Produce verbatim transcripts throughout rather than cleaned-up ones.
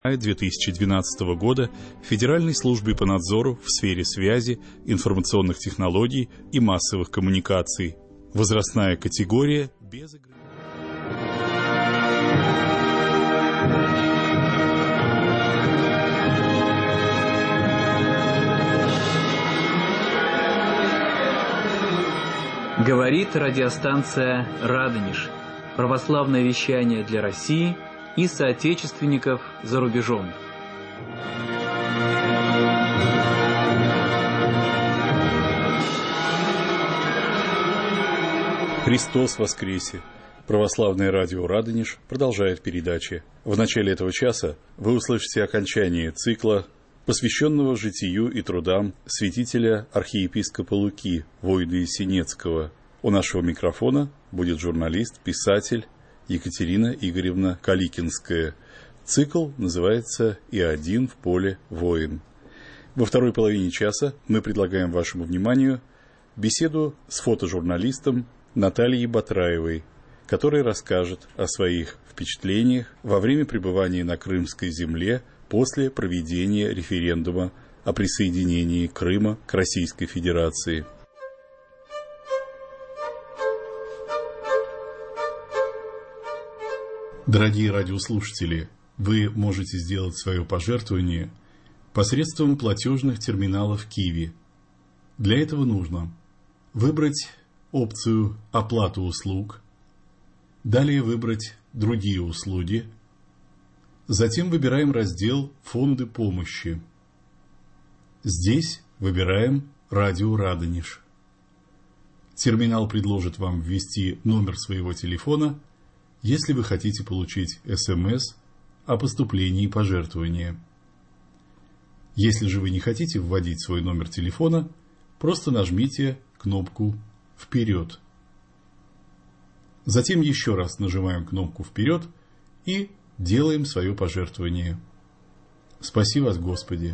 две тысячи двенадцатого года Федеральной службой по надзору в сфере связи, информационных технологий и массовых коммуникаций. Возрастная категория без ограничений. Говорит радиостанция «Радонеж». Православное вещание для России и соотечественников за рубежом. Христос воскресе! Православное радио «Радонеж» продолжает передачи. В начале этого часа вы услышите окончание цикла, посвященного житию и трудам святителя архиепископа Луки Войды Сенецкого. У нашего микрофона будет журналист, писатель Екатерина Игоревна Каликинская. Цикл называется «И один в поле воин». Во второй половине часа мы предлагаем вашему вниманию беседу с фотожурналистом Натальей Батраевой, которая расскажет о своих впечатлениях во время пребывания на Крымской земле после проведения референдума о присоединении Крыма к Российской Федерации. Дорогие радиослушатели, вы можете сделать свое пожертвование посредством платежных терминалов Киви. Для этого нужно выбрать опцию «Оплата услуг», далее выбрать «Другие услуги», затем выбираем раздел «Фонды помощи». Здесь выбираем «Радио Радонеж». Терминал предложит вам ввести номер своего телефона, если вы хотите получить СМС о поступлении пожертвования. Если же вы не хотите вводить свой номер телефона, просто нажмите кнопку «Вперед». Затем еще раз нажимаем кнопку «Вперед» и делаем свое пожертвование. Спаси вас, Господи!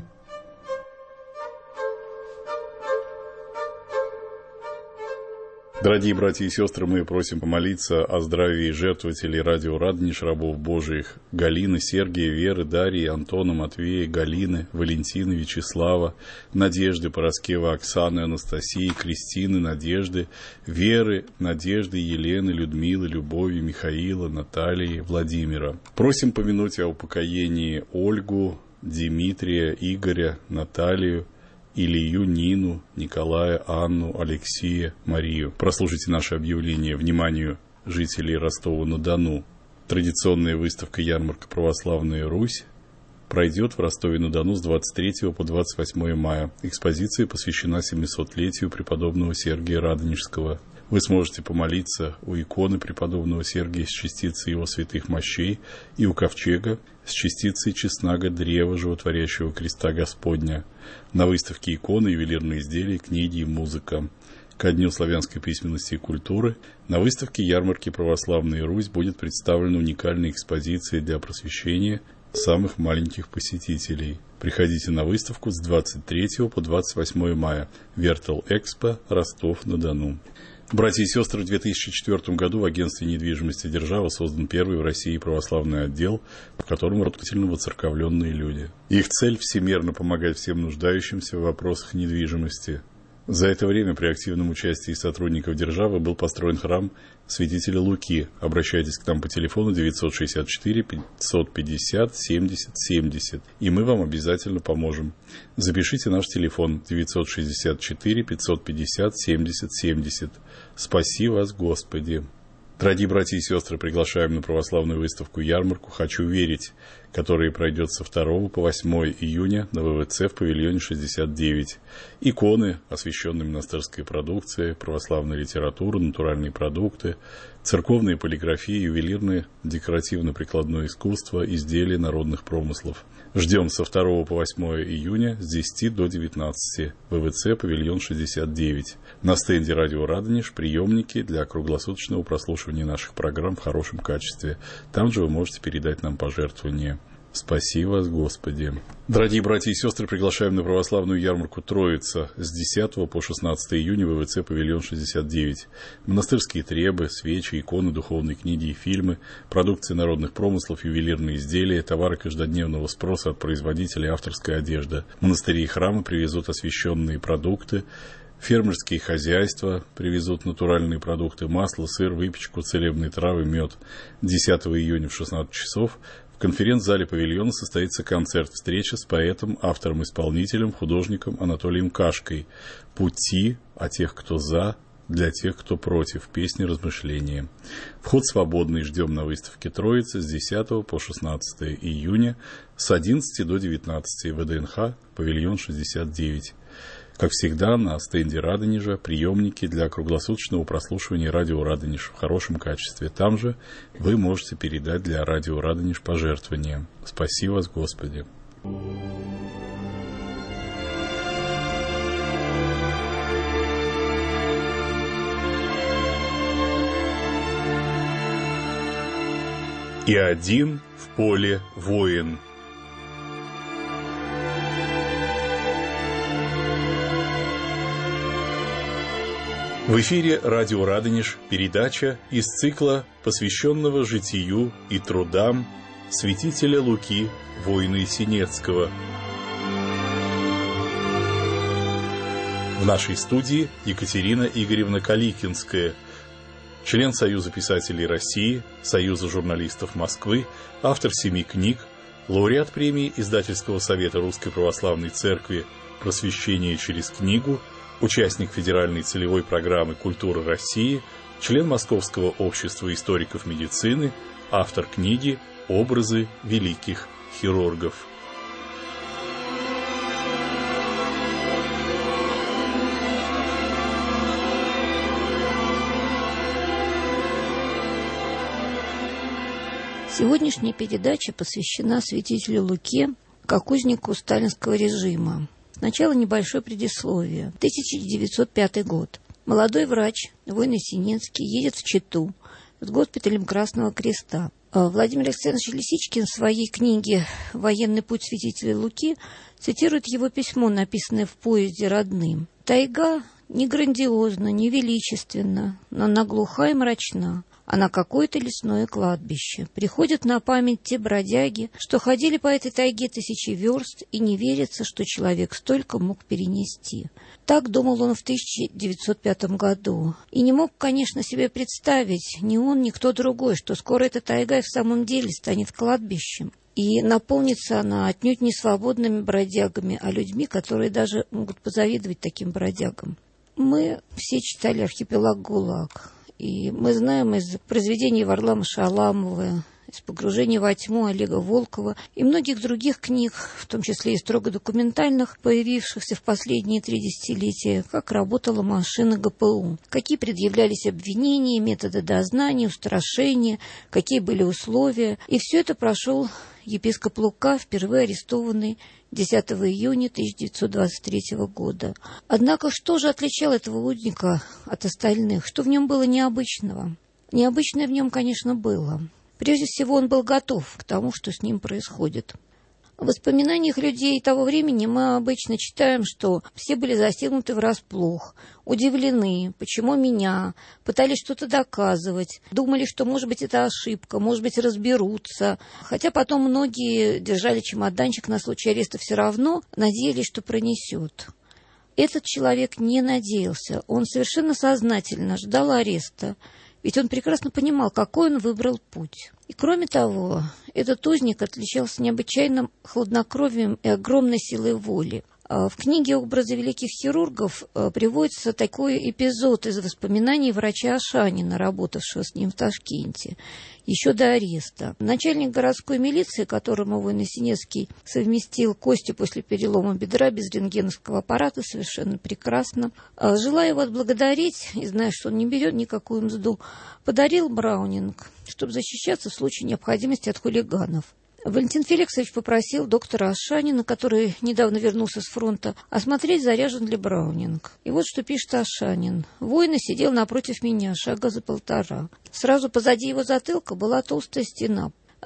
Дорогие братья и сестры, мы просим помолиться о здравии жертвователей радио «Радонеж», рабов Божиих Галины, Сергия, Веры, Дарьи, Антона, Матвея, Галины, Валентины, Вячеслава, Надежды, Пороскева, Оксаны, Анастасии, Кристины, Надежды, Веры, Надежды, Елены, Людмилы, Любови, Михаила, Натальи, Владимира. Просим помянуть о упокоении Ольгу, Дмитрия, Игоря, Наталью, Илью, Нину, Николая, Анну, Алексея, Марию. Прослушайте наше объявление вниманию жителей Ростова-на-Дону. Традиционная выставка «Ярмарка Православная Русь» пройдет в Ростове-на-Дону с двадцать третьего по двадцать восьмое мая. Экспозиция посвящена семисотлетию преподобного Сергия Радонежского. Вы сможете помолиться у иконы преподобного Сергия с частицей его святых мощей и у ковчега с частицей честного древа животворящего креста Господня. На выставке иконы, ювелирные изделия, книги и музыка. Ко Дню славянской письменности и культуры на выставке «Ярмарки Православная Русь» будет представлена уникальная экспозиция для просвещения самых маленьких посетителей. Приходите на выставку с двадцать третьего по двадцать восьмое мая. Вертал Экспо, Ростов-на-Дону. Братья и сестры, в две тысячи четвёртом году в агентстве недвижимости «Держава» создан первый в России православный отдел, в котором работательно воцерковленные люди. Их цель – всемерно помогать всем нуждающимся в вопросах недвижимости. За это время при активном участии сотрудников «Державы» был построен храм святителя Луки. Обращайтесь к нам по телефону девятьсот шестьдесят четыре пятьсот пятьдесят семьдесят семьдесят, и мы вам обязательно поможем. Запишите наш телефон девятьсот шестьдесят четыре пятьсот пятьдесят семьдесят семьдесят. Спаси вас, Господи! Дорогие братья и сестры, приглашаем на православную выставку-ярмарку «Хочу верить», которая пройдет со второго по восьмое июня на ВВЦ в павильоне шестьдесят девять. Иконы, освященные монастырской продукцией, православная литература, натуральные продукты, церковная полиграфия, ювелирное, декоративно-прикладное искусство, изделия народных промыслов. Ждем со второго по восьмое июня с десяти до девятнадцати. ВВЦ, павильон шестьдесят девять. На стенде «Радио Радонеж» приемники для круглосуточного прослушивания наших программ в хорошем качестве. Там же вы можете передать нам пожертвования. Спаси вас, Господи. Дорогие братья и сестры, приглашаем на православную ярмарку Троица с десятого по шестнадцатое июня в ВВЦ «Павильон шестьдесят девять». Монастырские требы, свечи, иконы, духовные книги и фильмы, продукция народных промыслов, ювелирные изделия, товары каждодневного спроса от производителей, авторская одежда. Монастыри и храмы привезут освященные продукты, фермерские хозяйства привезут натуральные продукты, масло, сыр, выпечку, целебные травы, мед. десятого июня в шестнадцать часов в конференц-зале павильона состоится концерт-встреча с поэтом, автором-исполнителем, художником Анатолием Кашкой. «Пути о тех, кто за, для тех, кто против. Песни, размышления». Вход свободный. Ждем на выставке Троицы с десятого по шестнадцатое июня с одиннадцати до девятнадцати. ВДНХ, павильон шестьдесят девять. Как всегда, на стенде Радонежа приемники для круглосуточного прослушивания радио Радонеж в хорошем качестве. Там же вы можете передать для радио Радонеж пожертвования. Спаси вас, Господи. И один в поле воин. В эфире радио Радонеж, передача из цикла, посвященного житию и трудам святителя Луки, воина Есенецкого. В нашей студии Екатерина Игоревна Каликинская, член Союза писателей России, Союза журналистов Москвы, автор семи книг, лауреат премии Издательского совета Русской Православной Церкви «Просвещение через книгу», участник федеральной целевой программы «Культура России», член Московского общества историков медицины, автор книги «Образы великих хирургов». Сегодняшняя передача посвящена святителю Луке как узнику сталинского режима. Сначала небольшое предисловие. тысяча девятьсот пятый год. Молодой врач, воин Есенинский, едет в Читу с госпиталем Красного Креста. Владимир Александрович Лисичкин в своей книге «Военный путь святителя Луки» цитирует его письмо, написанное в поезде родным. «Тайга не грандиозна, не величественна, но она глуха и мрачна. Она какое-то лесное кладбище. Приходят на память те бродяги, что ходили по этой тайге тысячи верст, и не верится, что человек столько мог перенести». Так думал он в тысяча девятьсот пятом году. И не мог, конечно, себе представить, ни он, ни кто другой, что скоро эта тайга и в самом деле станет кладбищем. И наполнится она отнюдь не свободными бродягами, а людьми, которые даже могут позавидовать таким бродягам. Мы все читали «Архипелаг ГУЛАГ». И мы знаем из произведений Варлама Шаламова, из «Погружения во тьму» Олега Волкова и многих других книг, в том числе и строго документальных, появившихся в последние три десятилетия, как работала машина ГПУ, какие предъявлялись обвинения, методы дознания, устрашения, какие были условия. И все это прошел епископ Лука, впервые арестованный десятого июня тысяча девятьсот двадцать третьего года. Однако что же отличало этого узника от остальных? Что в нем было необычного? Необычное в нем, конечно, было. Прежде всего, он был готов к тому, что с ним происходит. В воспоминаниях людей того времени мы обычно читаем, что все были застигнуты врасплох, удивлены, почему меня, пытались что-то доказывать, думали, что, может быть, это ошибка, может быть, разберутся. Хотя потом многие держали чемоданчик на случай ареста все равно, надеялись, что пронесет. Этот человек не надеялся, он совершенно сознательно ждал ареста, ведь он прекрасно понимал, какой он выбрал путь. И кроме того, этот узник отличался необычайным хладнокровием и огромной силой воли. В книге «Образы великих хирургов» приводится такой эпизод из воспоминаний врача Ашанина, работавшего с ним в Ташкенте, еще до ареста. Начальник городской милиции, которому воин Есенинский совместил кости после перелома бедра без рентгеновского аппарата, совершенно прекрасно, желая его отблагодарить, и зная, что он не берет никакую мзду, подарил браунинг, чтобы защищаться в случае необходимости от хулиганов. Валентин Феликсович попросил доктора Ашанина, который недавно вернулся с фронта, осмотреть, заряжен ли браунинг. И вот что пишет Ашанин. Воин сидел напротив меня, шага за полтора. Сразу позади его затылка была толстая стена.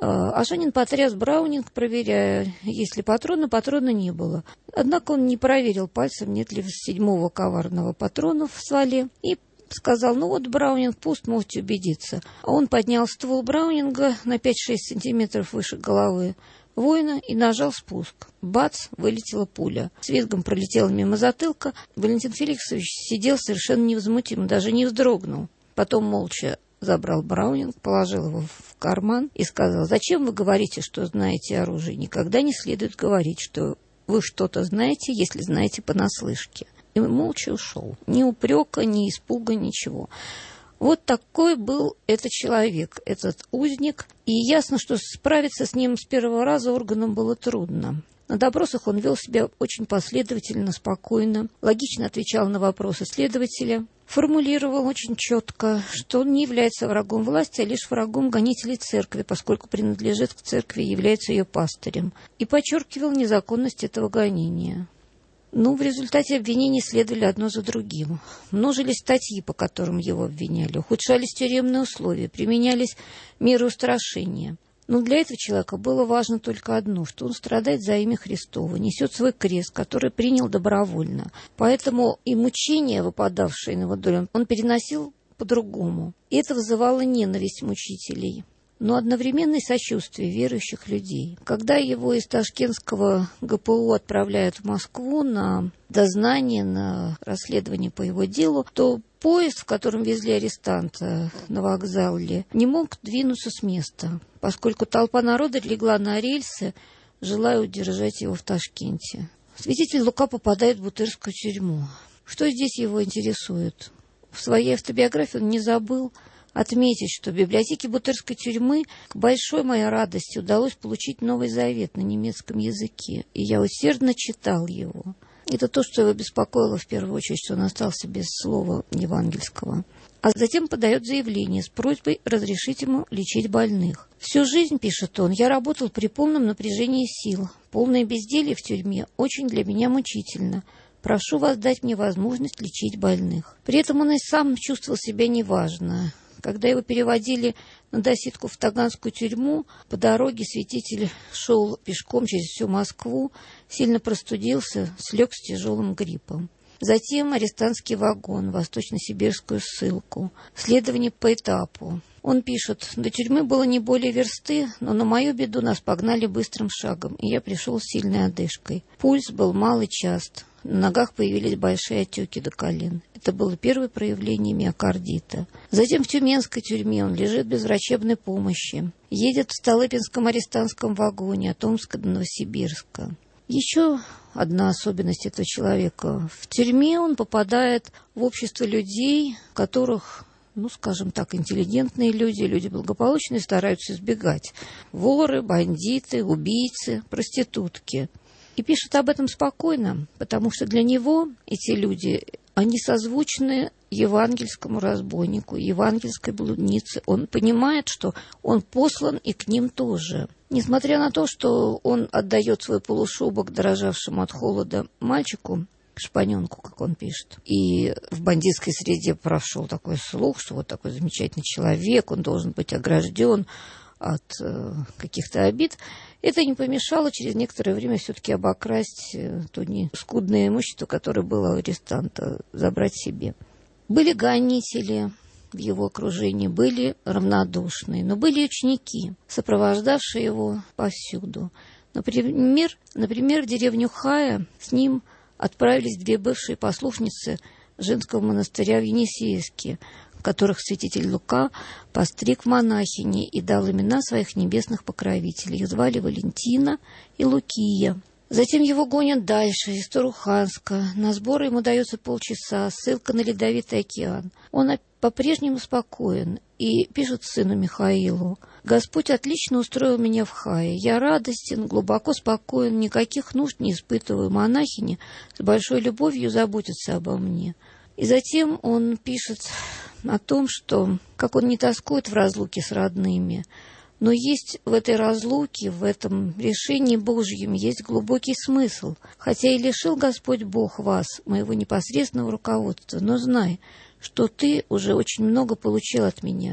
Ашанин потряс Браунинг, проверяя, есть ли патроны. Патрона не было. Однако он не проверил пальцем, нет ли седьмого коварного патрона в стволе, и сказал: ну вот Браунинг пуст, можете убедиться. А он поднял ствол Браунинга на пять-шесть сантиметров выше головы воина и нажал спуск. Бац! Вылетела пуля. С визгом пролетела мимо затылка. Валентин Феликсович сидел совершенно невозмутимо, даже не вздрогнул. Потом молча забрал Браунинг, положил его в карман и сказал: зачем вы говорите, что знаете оружие? Никогда не следует говорить, что вы что-то знаете, если знаете понаслышке. И молча ушел. Ни упрека, ни испуга, ничего. Вот такой был этот человек, этот узник. И ясно, что справиться с ним с первого раза органам было трудно. На допросах он вел себя очень последовательно, спокойно, логично отвечал на вопросы следователя, формулировал очень четко, что он не является врагом власти, а лишь врагом гонителей церкви, поскольку принадлежит к церкви и является ее пастырем, и подчеркивал незаконность этого гонения. Ну, в результате обвинений следовали одно за другим. Множились статьи, по которым его обвиняли, ухудшались тюремные условия, применялись меры устрашения. Но для этого человека было важно только одно, что он страдает за имя Христово, несет свой крест, который принял добровольно. Поэтому и мучения, выпадавшие на его долю, он переносил по-другому. И это вызывало ненависть мучителей, но одновременно и сочувствие верующих людей. Когда его из ташкентского ГПУ отправляют в Москву на дознание, на расследование по его делу, то поезд, в котором везли арестанта на вокзале, не мог двинуться с места, поскольку толпа народа легла на рельсы, желая удержать его в Ташкенте. Святитель Лука попадает в Бутырскую тюрьму. Что здесь его интересует? В своей автобиографии он не забыл отметить, что в библиотеке Бутырской тюрьмы к большой моей радости удалось получить Новый Завет на немецком языке, и я усердно читал его. Это то, что его беспокоило в первую очередь, что он остался без слова евангельского. А затем подает заявление с просьбой разрешить ему лечить больных. «Всю жизнь, — пишет он, — я работал при полном напряжении сил. Полное безделье в тюрьме очень для меня мучительно. Прошу вас дать мне возможность лечить больных». При этом он и сам чувствовал себя неважно. Когда его переводили на досидку в Таганскую тюрьму, по дороге святитель шел пешком через всю Москву, сильно простудился, слег с тяжелым гриппом. Затем арестантский вагон, восточно-сибирскую ссылку, следование по этапу. Он пишет: до тюрьмы было не более версты, но на мою беду нас погнали быстрым шагом, и я пришел с сильной одышкой. Пульс был мал и част, на ногах появились большие отеки до колен. Это было первое проявление миокардита. Затем в Тюменской тюрьме он лежит без врачебной помощи. Едет в Столыпинском арестантском вагоне от Омска до Новосибирска. Еще одна особенность этого человека. В тюрьме он попадает в общество людей, которых, ну, скажем так, интеллигентные люди, люди благополучные, стараются избегать. Воры, бандиты, убийцы, проститутки. И пишет об этом спокойно, потому что для него эти люди, они созвучны евангельскому разбойнику, евангельской блуднице. Он понимает, что он послан и к ним тоже. Несмотря на то, что он отдает свой полушубок дрожавшему от холода мальчику, шпаненку, как он пишет, и в бандитской среде прошел такой слух, что вот такой замечательный человек, он должен быть огражден от э, каких-то обид, это не помешало через некоторое время все-таки обокрасть э, то не скудное имущество, которое было у арестанта, забрать себе. Были гонители в его окружении, были равнодушные, но были ученики, сопровождавшие его повсюду. Например, например, в деревню Хая с ним отправились две бывшие послушницы женского монастыря в Енисейске, которых святитель Лука постриг в монахини и дал имена своих небесных покровителей. Их звали Валентина и Лукия. Затем его гонят дальше, из Туруханска. На сборы ему дается полчаса, ссылка на Ледовитый океан. Он по-прежнему спокоен и пишет сыну Михаилу: «Господь отлично устроил меня в Хае. Я радостен, глубоко спокоен, никаких нужд не испытываю. Монахини с большой любовью заботятся обо мне». И затем он пишет о том, что как он не тоскует в разлуке с родными, но есть в этой разлуке, в этом решении Божьем, есть глубокий смысл. Хотя и лишил Господь Бог вас, моего непосредственного руководства, но знай, что ты уже очень много получил от меня.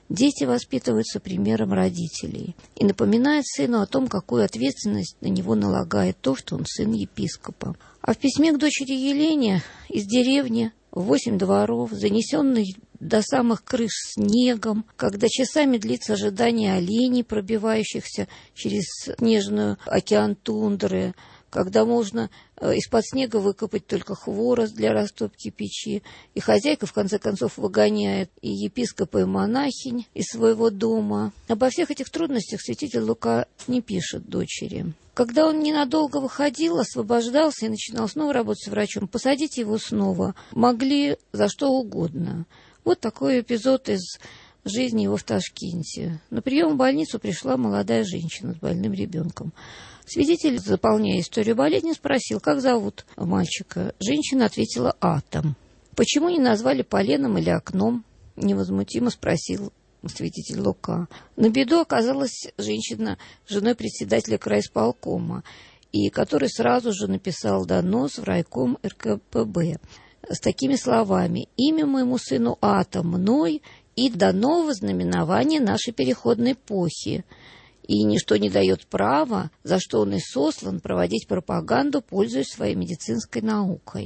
Дети воспитываются примером родителей и напоминают сыну о том, какую ответственность на него налагает то, что он сын епископа. А в письме к дочери Елене из деревни в восемь дворов, занесенный до самых крыш снегом, когда часами длится ожидание оленей, пробивающихся через снежную океан тундры, когда можно из-под снега выкопать только хворост для растопки печи, и хозяйка, в конце концов, выгоняет и епископа, и монахинь из своего дома. Обо всех этих трудностях святитель Лука не пишет дочери. Когда он ненадолго выходил, освобождался и начинал снова работать врачом, посадить его снова могли за что угодно. Вот такой эпизод из жизни его в Ташкенте. На прием в больницу пришла молодая женщина с больным ребенком. Свидетель, заполняя историю болезни, спросил, как зовут мальчика. Женщина ответила «Атом». «Почему не назвали поленом или окном?» — невозмутимо спросил свидетель Лука. На беду оказалась женщина женой председателя крайисполкома, и который сразу же написал донос в райком эр ка пэ бэ с такими словами: «Имя моему сыну Атом, мной и до нового знаменования нашей переходной эпохи. И ничто не дает права, за что он и сослан, проводить пропаганду, пользуясь своей медицинской наукой».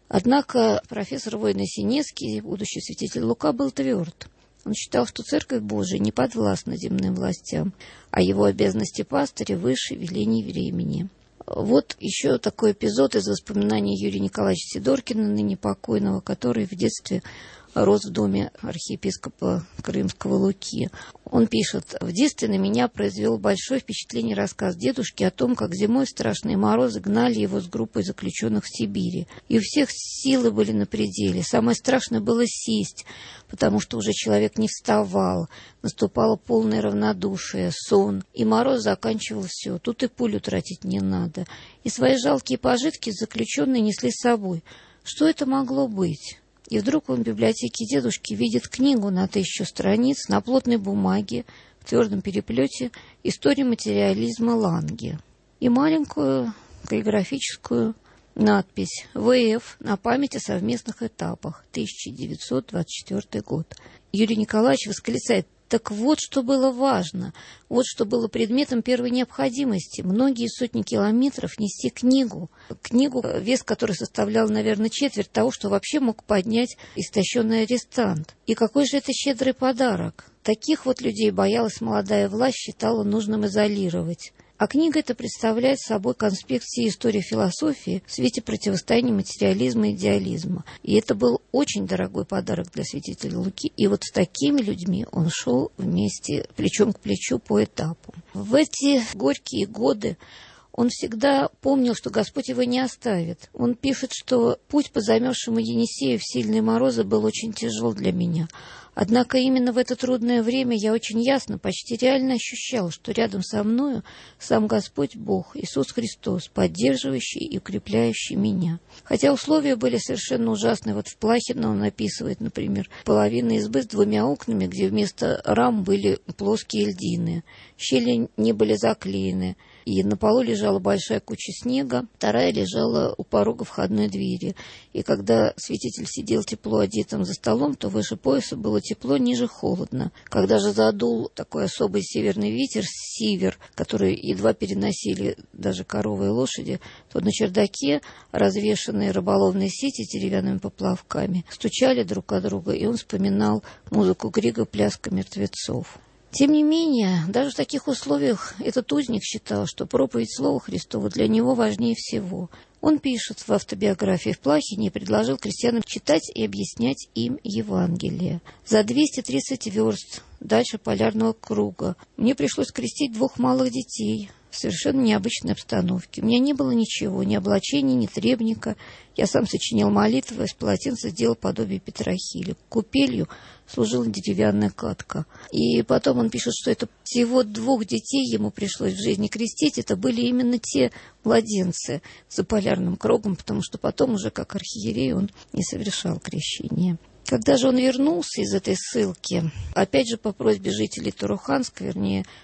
Однако профессор Войно-Синецкий, будущий святитель Лука, был тверд. Он считал, что Церковь Божия не подвластна земным властям, а его обязанности пастыря выше велений времени. Вот еще такой эпизод из воспоминаний Юрия Николаевича Сидоркина, ныне покойного, который в детстве рос в доме архиепископа Крымского Луки. Он пишет: «В детстве на меня произвел большое впечатление рассказ дедушки о том, как зимой в страшные морозы гнали его с группой заключенных в Сибири. И у всех силы были на пределе. Самое страшное было сесть, потому что уже человек не вставал. Наступало полное равнодушие, сон, и мороз заканчивал все. Тут и пулю тратить не надо. И свои жалкие пожитки заключенные несли с собой. Что это могло быть?» И вдруг он в библиотеке дедушки видит книгу на тысячу страниц на плотной бумаге в твердом переплете «История материализма Ланге» и маленькую каллиграфическую надпись «вэ эф на память о совместных этапах, тысяча девятьсот двадцать четвёртый год». Юрий Николаевич восклицает: «Так вот, что было важно, вот что было предметом первой необходимости. Многие сотни километров нести книгу, книгу, вес которой составлял, наверное, четверть того, что вообще мог поднять истощенный арестант. И какой же это щедрый подарок! Таких вот людей боялась молодая власть, считала нужным изолировать». А книга эта представляет собой конспект всей истории философии в свете противостояния материализма и идеализма. И это был очень дорогой подарок для святителя Луки. И вот с такими людьми он шел вместе, плечом к плечу по этапу. В эти горькие годы он всегда помнил, что Господь его не оставит. Он пишет, что путь по замерзшему Енисею в сильные морозы был очень тяжел для меня. Однако именно в это трудное время я очень ясно, почти реально ощущал, что рядом со мною сам Господь Бог, Иисус Христос, поддерживающий и укрепляющий меня. Хотя условия были совершенно ужасные. Вот в Плахино он описывает, например, половина избы с двумя окнами, где вместо рам были плоские льдины. Щели не были заклеены, и на полу лежала большая куча снега, вторая лежала у порога входной двери. И когда святитель сидел тепло одетым за столом, то выше пояса было тепло, ниже холодно. Когда же задул такой особый северный ветер, сивер, который едва переносили даже коровы и лошади, то на чердаке развешанные рыболовные сети деревянными поплавками стучали друг от друга, и он вспоминал музыку Грига «Пляска мертвецов». Тем не менее, даже в таких условиях этот узник считал, что проповедь Слова Христова для него важнее всего. Он пишет в автобиографии: «В Плахине и предложил крестьянам читать и объяснять им Евангелие. За двести тридцать верст дальше полярного круга мне пришлось крестить двух малых детей в совершенно необычной обстановке. У меня не было ничего, ни облачения, ни требника. Я сам сочинял молитвы, из полотенца сделал подобие петрохили. Купелью служила деревянная катка». И потом он пишет, что это всего двух детей ему пришлось в жизни крестить. Это были именно те младенцы за полярным кругом, потому что потом уже как архиерей он не совершал крещение. Когда же он вернулся из этой ссылки, опять же по просьбе жителей Туруханска, вернее,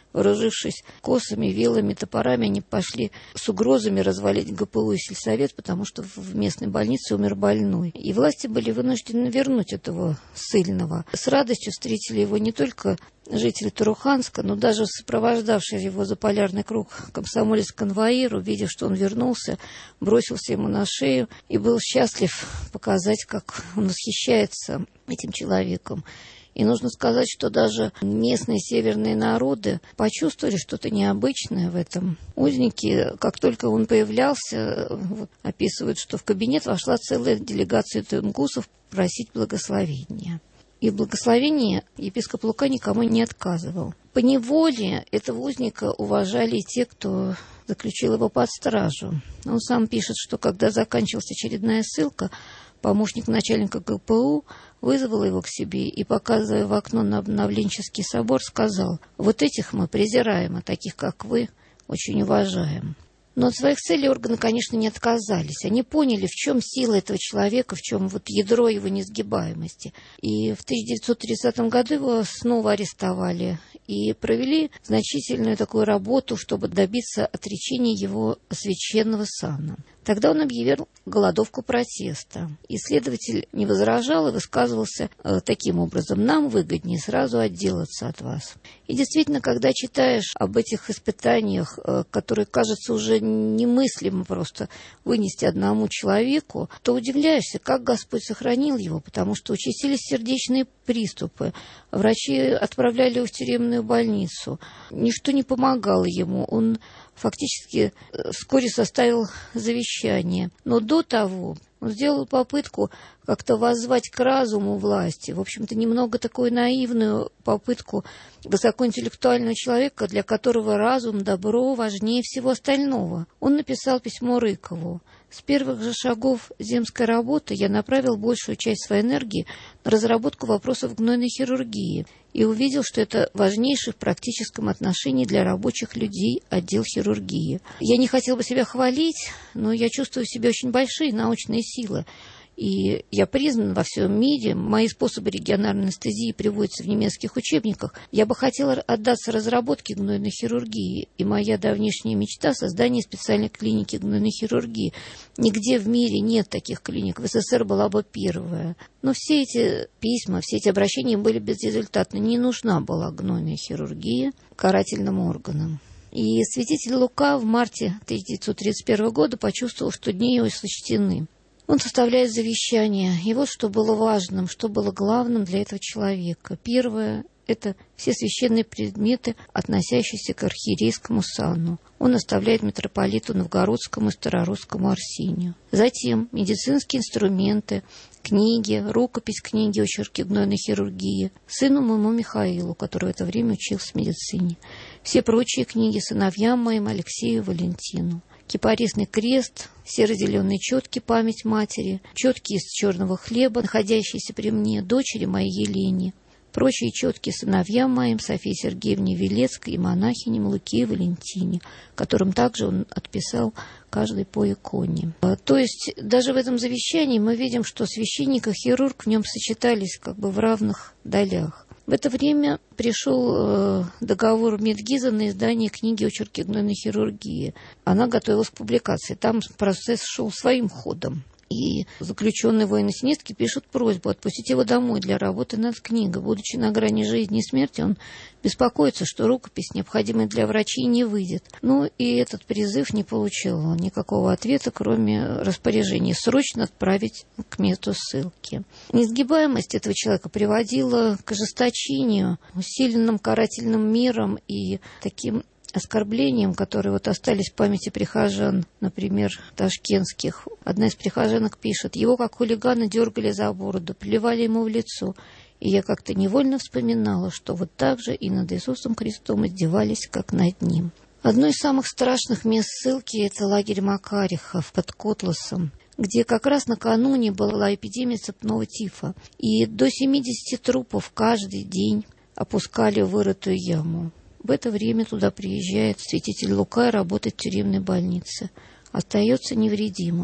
Вооружившись косами, вилами, топорами, они пошли с угрозами развалить ГПУ и сельсовет, потому что в местной больнице умер больной. И власти были вынуждены вернуть этого ссыльного. С радостью встретили его не только жители Туруханска, но даже сопровождавший его за полярный круг комсомолец-конвоир, увидев, что он вернулся, бросился ему на шею и был счастлив показать, как он восхищается этим человеком. И нужно сказать, что даже местные северные народы почувствовали что-то необычное в этом узнике. Как только он появлялся, вот, описывают, что в кабинет вошла целая делегация тунгусов просить благословения. И благословение епископ Лука никому не отказывал. Поневоле этого узника уважали и те, кто заключил его под стражу. Он сам пишет, что когда заканчивалась очередная ссылка, помощник начальника ГПУ вызвал его к себе и, показывая в окно на Обновленческий собор, сказал: «Вот этих мы презираем, а таких, как вы, очень уважаем». Но от своих целей органы, конечно, не отказались. Они поняли, в чем сила этого человека, в чем вот ядро его несгибаемости. И в тысяча девятьсот тридцатом году его снова арестовали и провели значительную такую работу, чтобы добиться отречения его священного сана. Тогда он объявил голодовку протеста. Исследователь не возражал и высказывался э, таким образом: «Нам выгоднее сразу отделаться от вас». И действительно, когда читаешь об этих испытаниях, э, которые, кажется, уже немыслимо просто вынести одному человеку, то удивляешься, как Господь сохранил его, потому что участились сердечные приступы. Врачи отправляли его в тюремную больницу. Ничто не помогало ему. Он фактически вскоре составил завещание. Но до того он сделал попытку как-то воззвать к разуму власти. В общем-то, немного такую наивную попытку высокоинтеллектуального человека, для которого разум, добро важнее всего остального. Он написал письмо Рыкову: «С первых же шагов земской работы я направил большую часть своей энергии на разработку вопросов гнойной хирургии и увидел, что это важнейший в практическом отношении для рабочих людей отдел хирургии. Я не хотел бы себя хвалить, но я чувствую в себе очень большие научные силы. И я признан во всем мире, мои способы регионарной анестезии приводятся в немецких учебниках. Я бы хотела отдаться разработке гнойной хирургии, и моя давнишняя мечта — создание специальной клиники гнойной хирургии. Нигде в мире нет таких клиник, в СССР была бы первая». Но все эти письма, все эти обращения были безрезультатны. Не нужна была гнойная хирургия карательным органам. И святитель Лука в марте тысяча девятьсот тридцать первого года почувствовал, что дни его сочтены. Он составляет завещание. И вот что было важным, что было главным для этого человека. Первое — это все священные предметы, относящиеся к архиерейскому сану. Он оставляет митрополиту Новгородскому и Старорусскому Арсению. Затем медицинские инструменты, книги, рукопись книги «Очерки гнойной хирургии» сыну моему Михаилу, который в это время учился в медицине. Все прочие книги сыновьям моим Алексею и Валентину. Кипарисный крест, серо-зеленые четки «Память матери», четки из черного хлеба, находящиеся при мне, дочери моей Елене. Прочие четки сыновьям моим Софии Сергеевне Велецкой и монахиням Луке и Валентине, которым также он отписал каждый по иконе. То есть даже в этом завещании мы видим, что священник и хирург в нем сочетались как бы в равных долях. В это время пришел э, договор Медгиза на издание книги «Очерки гнойной хирургии». Она готовилась к публикации. Там процесс шел своим ходом. И заключенный военнослужащий пишет просьбу отпустить его домой для работы над книгой. Будучи на грани жизни и смерти, он беспокоится, что рукопись, необходимая для врачей, не выйдет. Ну и этот призыв не получил никакого ответа, кроме распоряжения срочно отправить к месту ссылки. Несгибаемость этого человека приводила к ожесточению, усиленным карательным миром и таким оскорблениям, которые вот остались в памяти прихожан, например, ташкентских. Одна из прихожанок пишет: «Его, как хулигана, дергали за бороду, плевали ему в лицо. И я как-то невольно вспоминала, что вот так же и над Иисусом Христом издевались, как над Ним». Одно из самых страшных мест ссылки — это лагерь Макарихов под Котласом, где как раз накануне была эпидемия цепного тифа. И до семидесяти трупов каждый день опускали в вырытую яму. В это время туда приезжает святитель Лука и работает в тюремной больнице. Остается невредимым.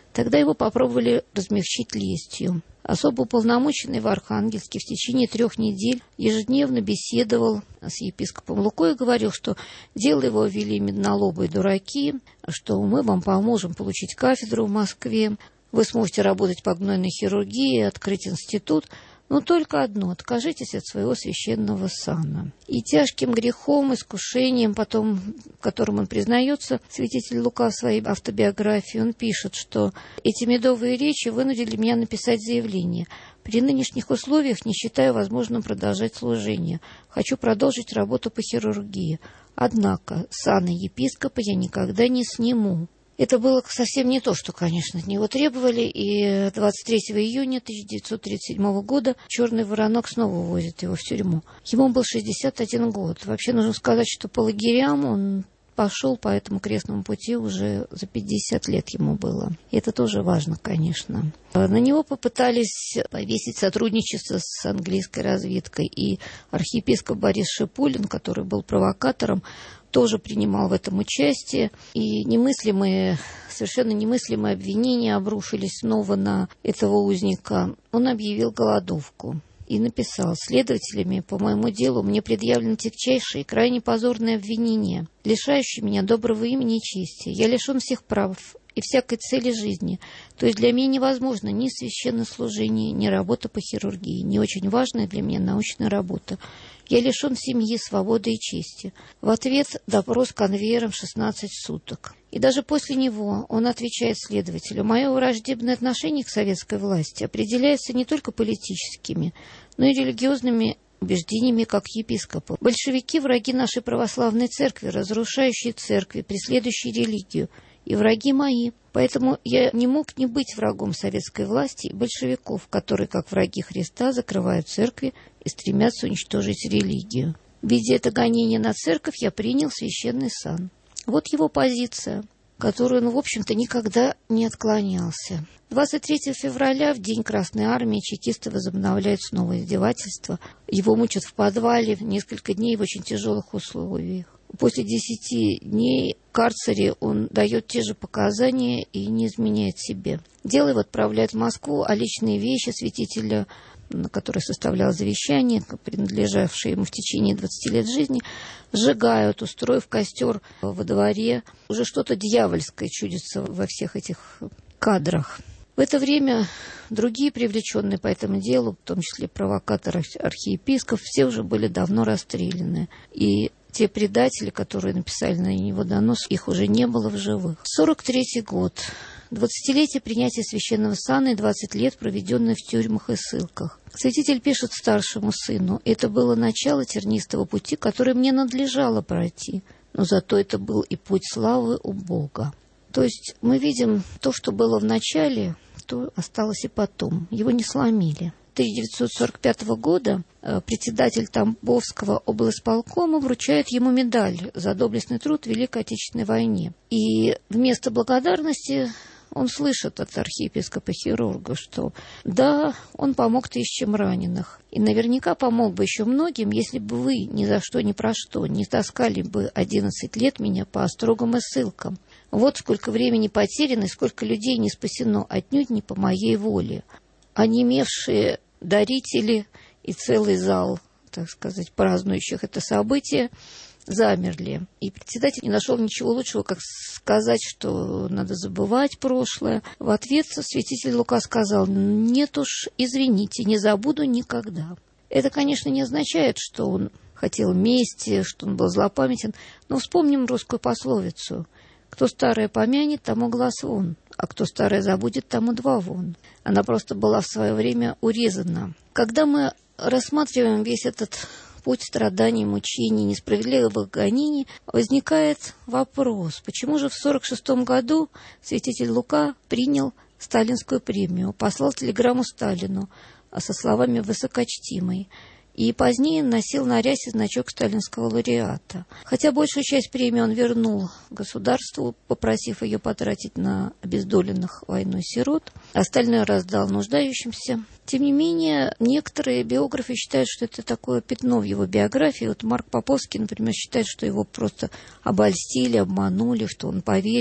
Тогда его попробовали размягчить лестью. Особо уполномоченный в Архангельске в течение трех недель ежедневно беседовал с епископом Лукой и говорил, что дело его вели меднолобые дураки, что мы вам поможем получить кафедру в Москве, вы сможете работать по гнойной хирургии, открыть институт, но только одно – откажитесь от своего священного сана. И тяжким грехом, искушением, потом, в котором он признается, святитель Лука в своей автобиографии, он пишет, что эти медовые речи вынудили меня написать заявление. При нынешних условиях не считаю возможным продолжать служение. Хочу продолжить работу по хирургии. Однако сана епископа я никогда не сниму. Это было совсем не то, что, конечно, от него требовали, и двадцать третьего июня тысяча девятьсот тридцать седьмого года черный воронок снова увозит его в тюрьму. Ему был шестьдесят один год. Вообще нужно сказать, что по лагерям он пошел по этому крестному пути уже за пятьдесят лет ему было. И это тоже важно, конечно. На него попытались повесить сотрудничество с английской разведкой, и архиепископ Борис Шипулин, который был провокатором, тоже принимал в этом участие, и немыслимые, совершенно немыслимые обвинения обрушились снова на этого узника. Он объявил голодовку и написал: следователями по моему делу мне предъявлено тягчайшее и крайне позорное обвинение, лишающее меня доброго имени и чести. Я лишен всех прав и всякой цели жизни. То есть для меня невозможно ни священнослужение, ни работа по хирургии, ни очень важная для меня научная работа. Я лишен семьи, свободы и чести. В ответ допрос конвейером шестнадцать суток. И даже после него он отвечает следователю: мое враждебное отношение к советской власти определяется не только политическими, но и религиозными убеждениями как епископа. Большевики – враги нашей православной церкви, разрушающие церкви, преследующие религию. И враги мои. Поэтому я не мог не быть врагом советской власти и большевиков, которые, как враги Христа, закрывают церкви и стремятся уничтожить религию. Видя это гонение на церковь, я принял священный сан. Вот его позиция, которую он, в общем-то, никогда не отклонялся. двадцать третьего февраля, в день Красной Армии, чекисты возобновляют снова издевательства. Его мучат в подвале несколько дней в очень тяжелых условиях. После десяти дней в карцере он дает те же показания и не изменяет себе. Дело его отправляют в Москву, а личные вещи святителя, на которые составлял завещание, принадлежавшие ему в течение двадцати лет жизни, сжигают, устроив костер во дворе. Уже что-то дьявольское чудится во всех этих кадрах. В это время другие привлеченные по этому делу, в том числе провокатор архиепископ, все уже были давно расстреляны. И те предатели, которые написали на него донос, их уже не было в живых. сорок третий год. Двадцатилетие принятия священного сана и двадцать лет, проведенные в тюрьмах и ссылках. Святитель пишет старшему сыну: это было начало тернистого пути, который мне надлежало пройти, но зато это был и путь славы у Бога. То есть мы видим то, что было в начале, то осталось и потом. Его не сломили. тысяча девятьсот сорок пятого года председатель Тамбовского облисполкома вручает ему медаль за доблестный труд в Великой Отечественной войне. И вместо благодарности он слышит от архиепископа-хирурга, что да, он помог тысячам раненых. И наверняка помог бы еще многим, если бы вы ни за что ни про что не таскали бы одиннадцать лет меня по острогам и ссылкам. Вот сколько времени потеряно, и сколько людей не спасено, отнюдь не по моей воле. Онемевшие дарители и целый зал, так сказать, празднующих это событие, замерли. И председатель не нашел ничего лучшего, как сказать, что надо забывать прошлое. В ответ святитель Лука сказал: нет уж, извините, не забуду никогда. Это, конечно, не означает, что он хотел мести, что он был злопамятен, но вспомним русскую пословицу: кто старое помянет, тому глаз вон, а кто старое забудет, тому два вон. Она просто была в свое время урезана. Когда мы рассматриваем весь этот путь страданий, мучений, несправедливых гонений, возникает вопрос: почему же в сорок шестом году святитель Лука принял сталинскую премию, послал телеграмму Сталину со словами «высокочтимый», и позднее носил на рясе значок сталинского лауреата. Хотя большую часть премии он вернул государству, попросив ее потратить на обездоленных войной сирот, остальное раздал нуждающимся. Тем не менее, некоторые биографы считают, что это такое пятно в его биографии. Вот Марк Поповский, например, считает, что его просто обольстили, обманули, что он поверил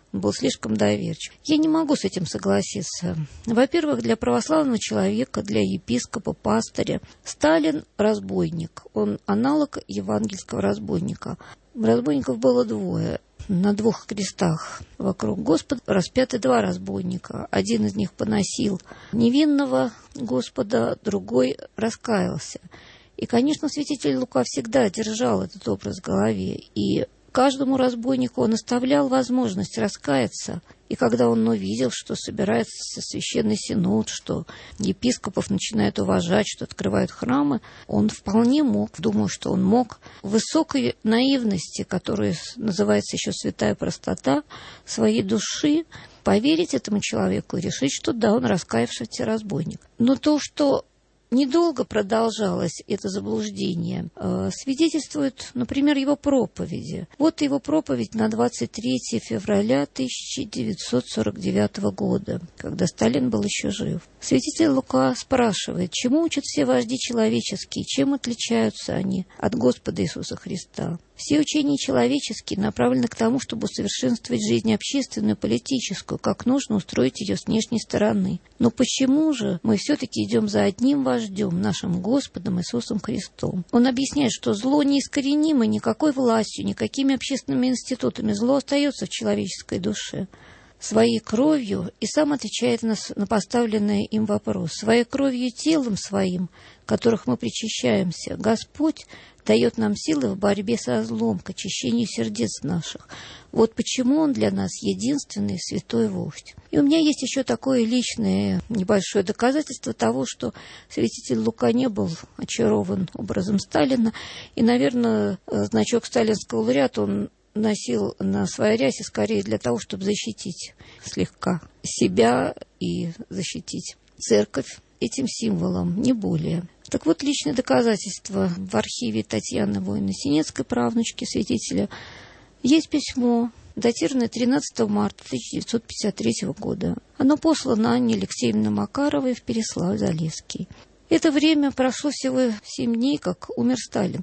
был слишком доверчив. Я не могу с этим согласиться. Во-первых, для православного человека, для епископа, пастыря, Сталин – разбойник. Он аналог евангельского разбойника. Разбойников было двое. На двух крестах вокруг Господа распяты два разбойника. Один из них поносил невинного Господа, другой раскаялся. И, конечно, святитель Лука всегда держал этот образ в голове. И каждому разбойнику он оставлял возможность раскаяться. И когда он увидел, что собирается священный синод, что епископов начинают уважать, что открывают храмы, он вполне мог, думаю, что он мог, в высокой наивности, которая называется еще святая простота, своей души, поверить этому человеку и решить, что да, он раскаявшийся разбойник. Но то, что недолго продолжалось это заблуждение, свидетельствует, например, его проповеди. Вот его проповедь на двадцать третьего февраля тысяча девятьсот сорок девятого года, когда Сталин был еще жив. Святитель Лука спрашивает, чему учат все вожди человеческие, чем отличаются они от Господа Иисуса Христа. Все учения человеческие направлены к тому, чтобы усовершенствовать жизнь общественную и политическую, как нужно устроить ее с внешней стороны. Но почему же мы все-таки идем за одним вождем, нашим Господом Иисусом Христом? Он объясняет, что зло неискоренимо никакой властью, никакими общественными институтами. Зло остается в человеческой душе. Своей кровью, и сам отвечает на, на поставленный им вопрос, своей кровью и телом своим, которых мы причащаемся, Господь дает нам силы в борьбе со злом, к очищению сердец наших. Вот почему Он для нас единственный святой вождь. И у меня есть еще такое личное небольшое доказательство того, что святитель Лука не был очарован образом Сталина. И, наверное, значок сталинского лауреата он носил на своей рясе скорее для того, чтобы защитить слегка себя и защитить церковь этим символом, не более. Так вот, личное доказательство в архиве Татьяны Воино-Синецкой, правнучки святителя, есть письмо, датированное тринадцатого марта тысяча девятьсот пятьдесят третьего года. Оно послано Анне Алексеевне Макаровой в Переславль-Залесский. Это время прошло всего семь дней, как умер Сталин.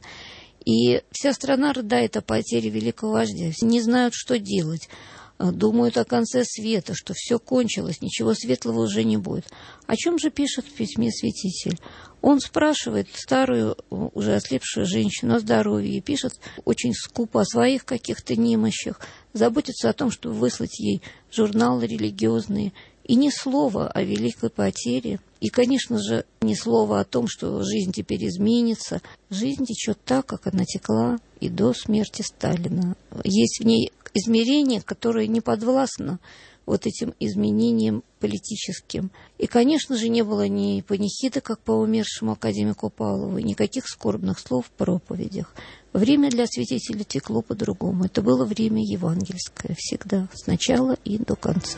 И вся страна рыдает о потере великого вождя. Не знают, что делать. Думают о конце света, что все кончилось, ничего светлого уже не будет. О чем же пишет в письме святитель? Он спрашивает старую, уже ослепшую женщину о здоровье и пишет очень скупо о своих каких-то немощах, заботится о том, чтобы выслать ей журналы религиозные. И ни слова о великой потере. И, конечно же, ни слова о том, что жизнь теперь изменится. Жизнь течет так, как она текла и до смерти Сталина. Есть в ней измерение, которое не подвластно вот этим изменениям политическим. И, конечно же, не было ни панихиды, как по умершему академику Павлову, никаких скорбных слов в проповедях. Время для святителя текло по-другому. Это было время евангельское всегда, с начала и до конца.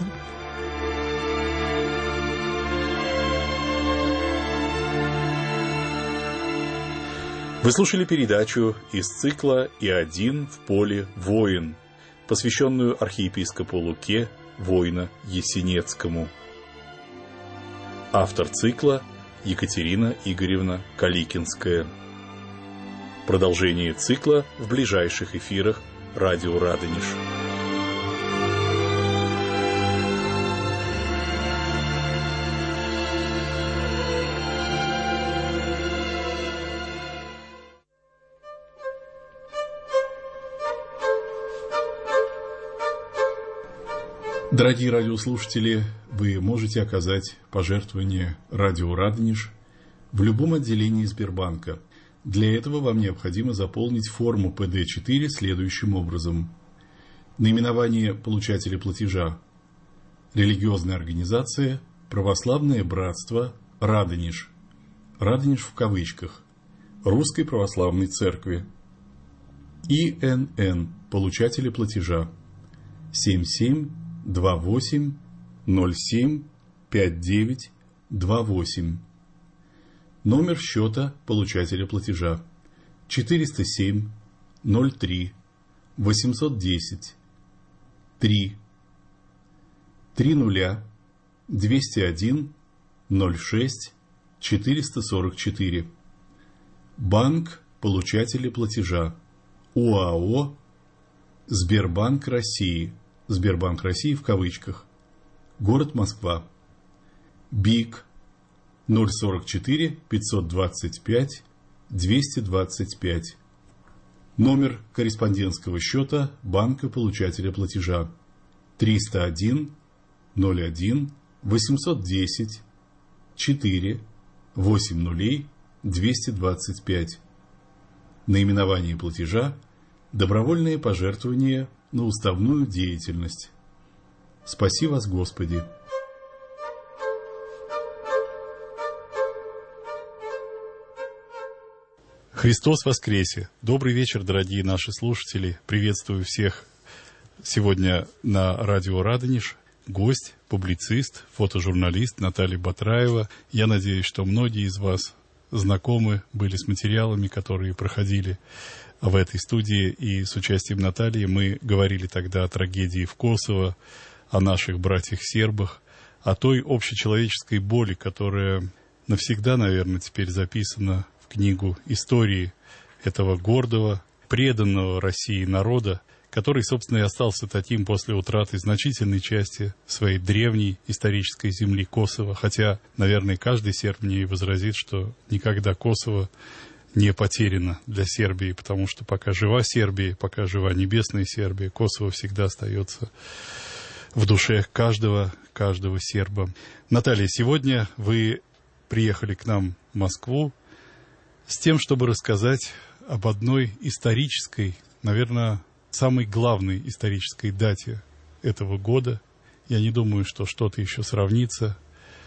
Вы слушали передачу из цикла «И один в поле воин», посвященную архиепископу Луке Воино-Есенецкому. Автор цикла Екатерина Игоревна Каликинская. Продолжение цикла в ближайших эфирах радио Радонеж. Дорогие радиослушатели, вы можете оказать пожертвование радио Радонеж в любом отделении Сбербанка. Для этого вам необходимо заполнить форму пэ дэ четыре следующим образом. Наименование получателя платежа: религиозная организация «Православное братство Радонеж». Радонеж в кавычках. Русской Православной Церкви. И эн эн получателя платежа: семь семь два восемь ноль семь пять девять два восемь. Номер счета получателя платежа: четыреста семь ноль три восемьсот десять три три нуля двести один ноль шесть четыреста сорок четыре. Банк получателя платежа: УАО Сбербанк России. Сбербанк России в кавычках. Город Москва. БИК ноль сорок четыре пятьсот двадцать пять двести двадцать пять. Номер корреспондентского счета банка-получателя платежа триста один ноль один восемьсот десять четыре восемь нулей двести двадцать пять. Наименование платежа – добровольные пожертвования на уставную деятельность. Спаси вас, Господи! Христос воскресе! Добрый вечер, дорогие наши слушатели! Приветствую всех сегодня на радио «Радонеж». Гость, публицист, фотожурналист Наталья Батраева. Я надеюсь, что многие из вас знакомы были с материалами, которые проходили в этой студии. И с участием Натальи мы говорили тогда о трагедии в Косово, о наших братьях-сербах, о той общечеловеческой боли, которая навсегда, наверное, теперь записана в книгу истории этого гордого, преданного России народа, который, собственно, и остался таким после утраты значительной части своей древней исторической земли Косово. Хотя, наверное, каждый серб мне и возразит, что никогда Косово не потеряно для Сербии, потому что пока жива Сербия, пока жива небесная Сербия, Косово всегда остается в душе каждого, каждого серба. Наталья, сегодня вы приехали к нам в Москву с тем, чтобы рассказать об одной исторической, наверное, самой главной исторической дате этого года. Я не думаю, что что-то еще сравнится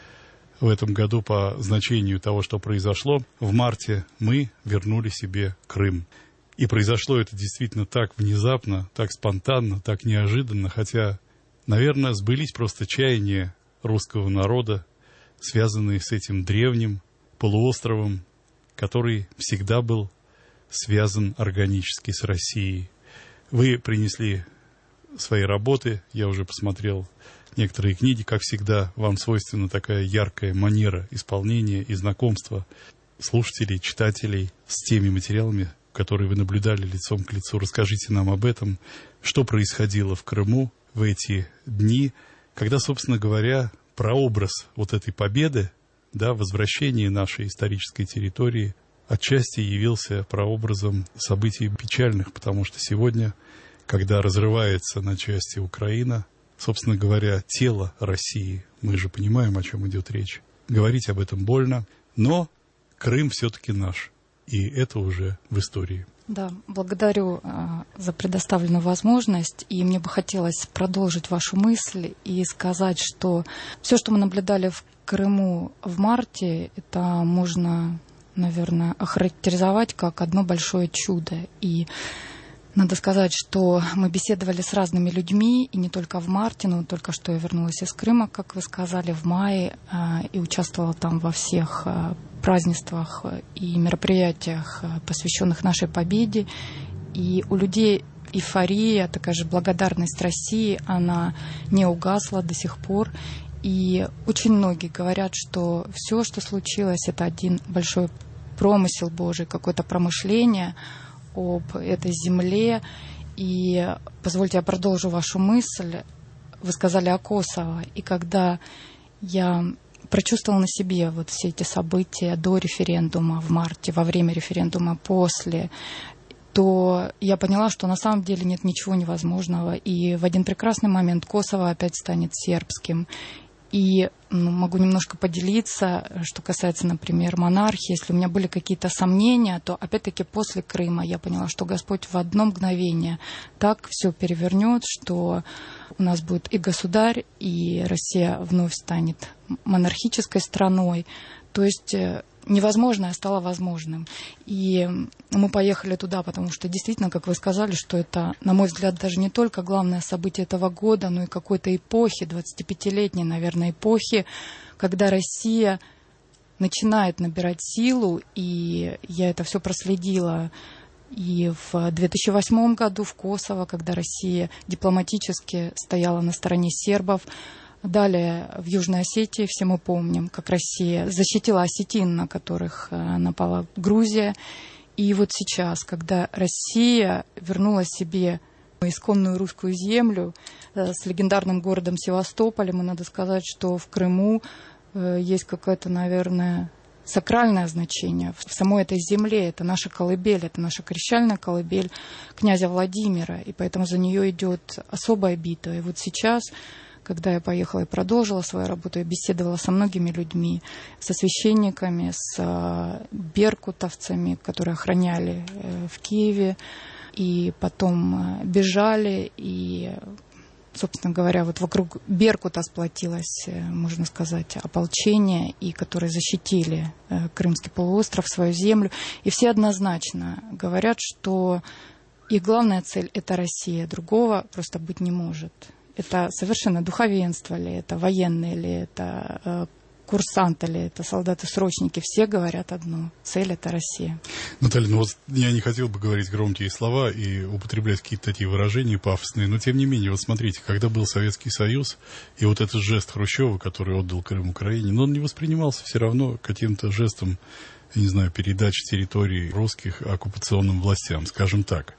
в этом году по значению того, что произошло. В марте мы вернули себе Крым. И произошло это действительно так внезапно, так спонтанно, так неожиданно, хотя, наверное, сбылись просто чаяния русского народа, связанные с этим древним полуостровом, который всегда был связан органически с Россией. Вы принесли свои работы, я уже посмотрел некоторые книги, как всегда, вам свойственна такая яркая манера исполнения и знакомства слушателей, читателей с теми материалами, которые вы наблюдали лицом к лицу. Расскажите нам об этом, что происходило в Крыму в эти дни, когда, собственно говоря, прообраз вот этой победы, да, возвращения нашей исторической территории отчасти явился прообразом событий печальных, потому что сегодня, когда разрывается на части Украина, собственно говоря, тело России, мы же понимаем, о чем идет речь, говорить об этом больно, но Крым все-таки наш, и это уже в истории. Да, благодарю э, за предоставленную возможность, и мне бы хотелось продолжить вашу мысль и сказать, что все, что мы наблюдали в Крыму в марте, это можно, наверное, охарактеризовать как одно большое чудо. И надо сказать, что мы беседовали с разными людьми, и не только в марте, но только что я вернулась из Крыма, как вы сказали, в мае, и участвовала там во всех празднествах и мероприятиях, посвященных нашей победе. И у людей эйфория, такая же благодарность России, она не угасла до сих пор. И очень многие говорят, что все, что случилось, это один большой промысел Божий, какое-то промышление об этой земле. И позвольте, я продолжу вашу мысль. Вы сказали о Косово. И когда я прочувствовала на себе вот все эти события до референдума в марте, во время референдума, после, то я поняла, что на самом деле нет ничего невозможного. И в один прекрасный момент Косово опять станет сербским. И ну, могу немножко поделиться, что касается, например, монархии. Если у меня были какие-то сомнения, то опять-таки после Крыма я поняла, что Господь в одно мгновение так все перевернет, что у нас будет и государь, и Россия вновь станет монархической страной. То есть невозможное стало возможным. И мы поехали туда, потому что действительно, как вы сказали, что это, на мой взгляд, даже не только главное событие этого года, но и какой-то эпохи, двадцатипятилетней, наверное, эпохи, когда Россия начинает набирать силу, и я это все проследила и в две тысячи восьмом году в Косово, когда Россия дипломатически стояла на стороне сербов. Далее в Южной Осетии, все мы помним, как Россия защитила осетин, на которых напала Грузия. И вот сейчас, когда Россия вернула себе исконную русскую землю с легендарным городом Севастополем. И надо сказать, что в Крыму есть какое-то, наверное, сакральное значение в самой этой земле. Это наша колыбель, это наша крещальная колыбель князя Владимира. И поэтому за нее идет особая битва. И вот сейчас, когда я поехала и продолжила свою работу, я беседовала со многими людьми, со священниками, с беркутовцами, которые охраняли в Киеве, и потом бежали, и, собственно говоря, вот вокруг Беркута сплотилось, можно сказать, ополчение, и которые защитили Крымский полуостров, свою землю. И все однозначно говорят, что их главная цель – это Россия, другого просто быть не может. Это совершенно духовенство ли, это военные ли, это э, курсанты ли, это солдаты-срочники. Все говорят одно – цель – это Россия. Наталья, ну вот я не хотел бы говорить громкие слова и употреблять какие-то такие выражения пафосные, но тем не менее, вот смотрите, когда был Советский Союз, и вот этот жест Хрущева, который отдал Крым Украине, но он не воспринимался все равно каким-то жестом, я не знаю, передачи территории русских оккупационным властям, скажем так.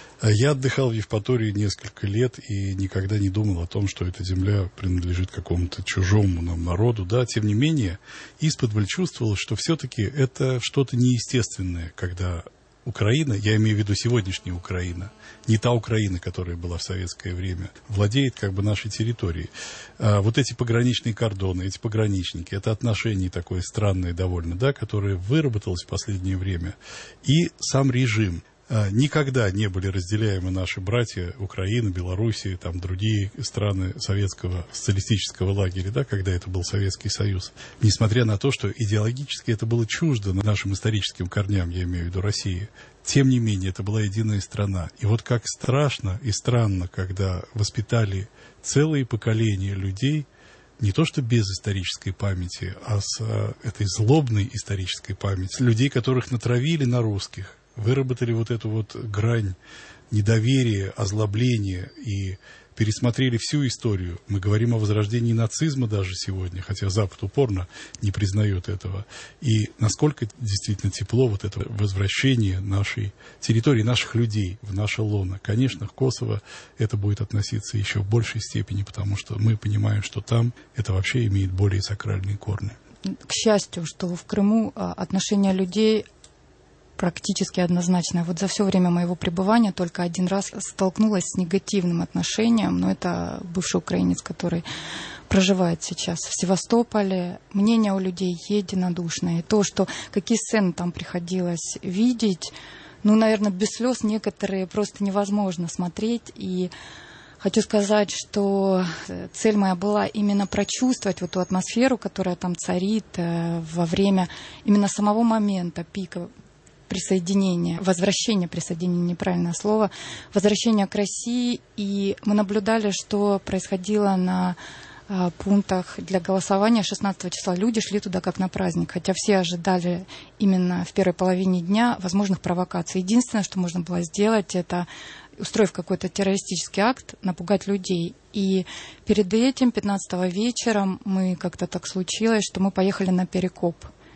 Я отдыхал в Евпатории несколько лет и никогда не думал о том, что эта земля принадлежит какому-то чужому нам народу. Да, тем не менее, исподволь чувствовал, что все-таки это что-то неестественное, когда Украина, я имею в виду сегодняшняя Украина, не та Украина, которая была в советское время, владеет как бы нашей территорией. А вот эти пограничные кордоны, эти пограничники, это отношение такое странное довольно, да, которое выработалось в последнее время. И сам режим. Никогда не были разделяемы наши братья Украины, Белоруссии, там другие страны советского социалистического лагеря, да, когда это был Советский Союз. Несмотря на то, что идеологически это было чуждо нашим историческим корням, я имею в виду России, тем не менее это была единая страна. И вот как страшно и странно, когда воспитали целые поколения людей, не то что без исторической памяти, а с а, этой злобной исторической памятью, людей, которых натравили на русских, выработали вот эту вот грань недоверия, озлобления и пересмотрели всю историю. Мы говорим о возрождении нацизма даже сегодня, хотя Запад упорно не признает этого. И насколько действительно тепло вот это возвращение нашей территории, наших людей в наше лоно. Конечно, в Косово это будет относиться еще в большей степени, потому что мы понимаем, что там это вообще имеет более сакральные корни. К счастью, что в Крыму отношения людей практически однозначно. Вот за все время моего пребывания только один раз столкнулась с негативным отношением, но это бывший украинец, который проживает сейчас в Севастополе. Мнение у людей единодушное. И то, что какие сцены там приходилось видеть, ну, наверное, без слез некоторые просто невозможно смотреть. И хочу сказать, что цель моя была именно прочувствовать вот ту атмосферу, которая там царит во время именно самого момента пика присоединения, возвращения, присоединения, неправильное слово, возвращения к России. И мы наблюдали, что происходило на а, пунктах для голосования шестнадцатого числа. Люди шли туда как на праздник, хотя все ожидали именно в первой половине дня возможных провокаций. Единственное, что можно было сделать, это, устроив какой-то террористический акт, напугать людей. И перед этим, пятнадцатого вечером, мы как-то так случилось, что мы поехали на Перекоп.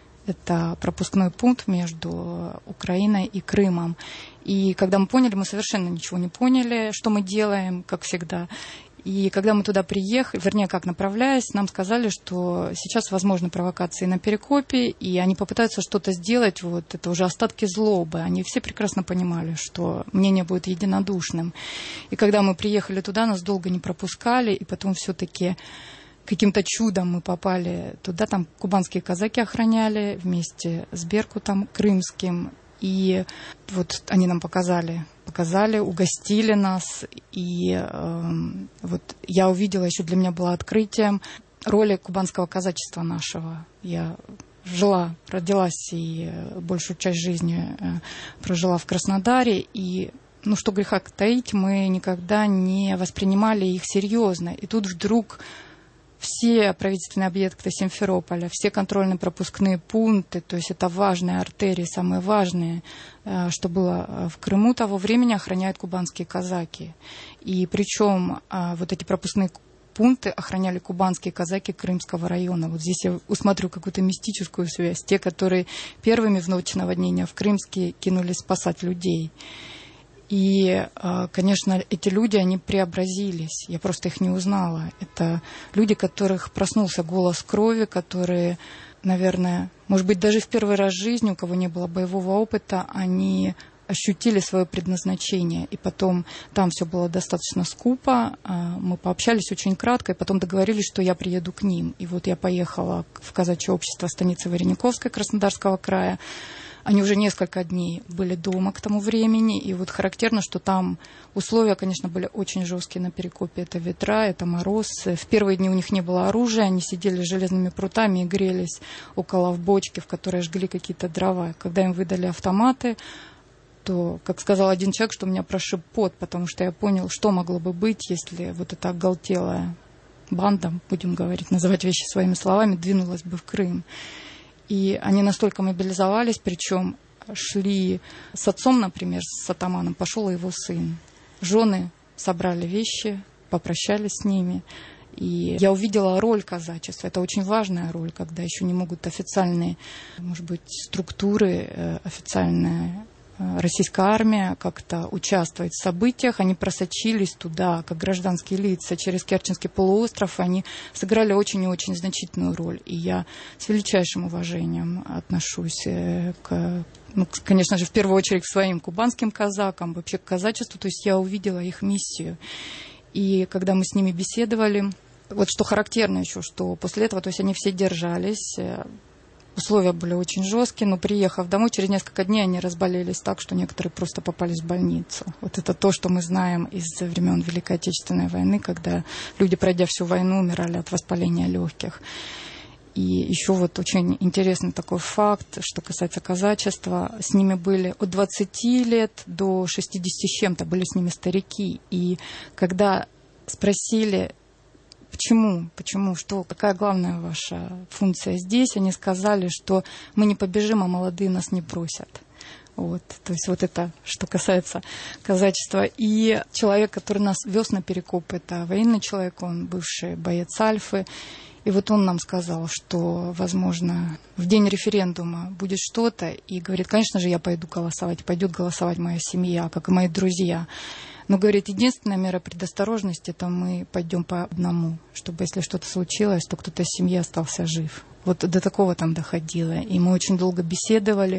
Это пропускной пункт между Украиной и Крымом. И когда мы поняли, мы совершенно ничего не поняли, что мы делаем, как всегда. И когда мы туда приехали, вернее, как направляясь, нам сказали, что сейчас возможны провокации на Перекопе, и они попытаются что-то сделать, вот это уже остатки злобы. Они все прекрасно понимали, что мнение будет единодушным. И когда мы приехали туда, нас долго не пропускали, и потом все-таки каким-то чудом мы попали туда, там кубанские казаки охраняли вместе с Беркутом крымским. И вот они нам показали, показали, угостили нас. И э, вот я увидела, еще для меня было открытием роли кубанского казачества нашего. Я жила, родилась и большую часть жизни э, прожила в Краснодаре. И, ну что греха таить, мы никогда не воспринимали их серьезно. И тут вдруг все правительственные объекты Симферополя, все контрольно-пропускные пункты, то есть это важные артерии, самые важные, что было в Крыму того времени, охраняют кубанские казаки. И причем вот эти пропускные пункты охраняли кубанские казаки Крымского района. Вот здесь я усмотрю какую-то мистическую связь. Те, которые первыми в ночь наводнения в Крымске кинулись спасать людей. И, конечно, эти люди, они преобразились. Я просто их не узнала. Это люди, которых проснулся голос крови, которые, наверное, может быть, даже в первый раз в жизни, у кого не было боевого опыта, они ощутили свое предназначение. И потом там все было достаточно скупо. Мы пообщались очень кратко, и потом договорились, что я приеду к ним. И вот я поехала в казачье общество станицы Варениковской Краснодарского края. Они уже несколько дней были дома к тому времени, и вот характерно, что там условия, конечно, были очень жесткие на Перекопе. Это ветра, это мороз. В первые дни у них не было оружия, они сидели с железными прутами и грелись около в бочке, в которой жгли какие-то дрова. Когда им выдали автоматы, то, как сказал один человек, что у меня прошиб пот, потому что я понял, что могло бы быть, если вот эта оголтелая банда, будем говорить, называть вещи своими словами, двинулась бы в Крым. И они настолько мобилизовались, причем шли с отцом, например, с атаманом, пошел его сын. Жены собрали вещи, попрощались с ними. И я увидела роль казачества. Это очень важная роль, когда еще не могут официальные, может быть, структуры, официальная российская армия как-то участвовать в событиях. Они просочились туда, как гражданские лица, через Керченский полуостров. Они сыграли очень и очень значительную роль. И я с величайшим уважением отношусь к, ну, конечно же, в первую очередь к своим кубанским казакам, вообще к казачеству. То есть я увидела их миссию. И когда мы с ними беседовали, вот что характерно еще, что после этого, то есть они все держались. Условия были очень жесткие, но приехав домой, через несколько дней они разболелись так, что некоторые просто попались в больницу. Вот это то, что мы знаем из времен Великой Отечественной войны, когда люди, пройдя всю войну, умирали от воспаления легких. И еще вот очень интересный такой факт, что касается казачества. С ними были от двадцати лет до шестидесяти с чем-то, были с ними старики. И когда спросили... Почему? Почему? Что? Какая главная ваша функция здесь? Они сказали, что мы не побежим, а молодые нас не бросят. Вот. То есть вот это, что касается казачества. И человек, который нас вез на Перекоп, это военный человек, он бывший боец Альфы. И вот он нам сказал, что, возможно, в день референдума будет что-то. И говорит, конечно же, я пойду голосовать. Пойдет голосовать моя семья, как и мои друзья. Но, говорит, единственная мера предосторожности, это мы пойдем по одному, чтобы если что-то случилось, то кто-то из семьи остался жив. Вот до такого там доходило. И мы очень долго беседовали.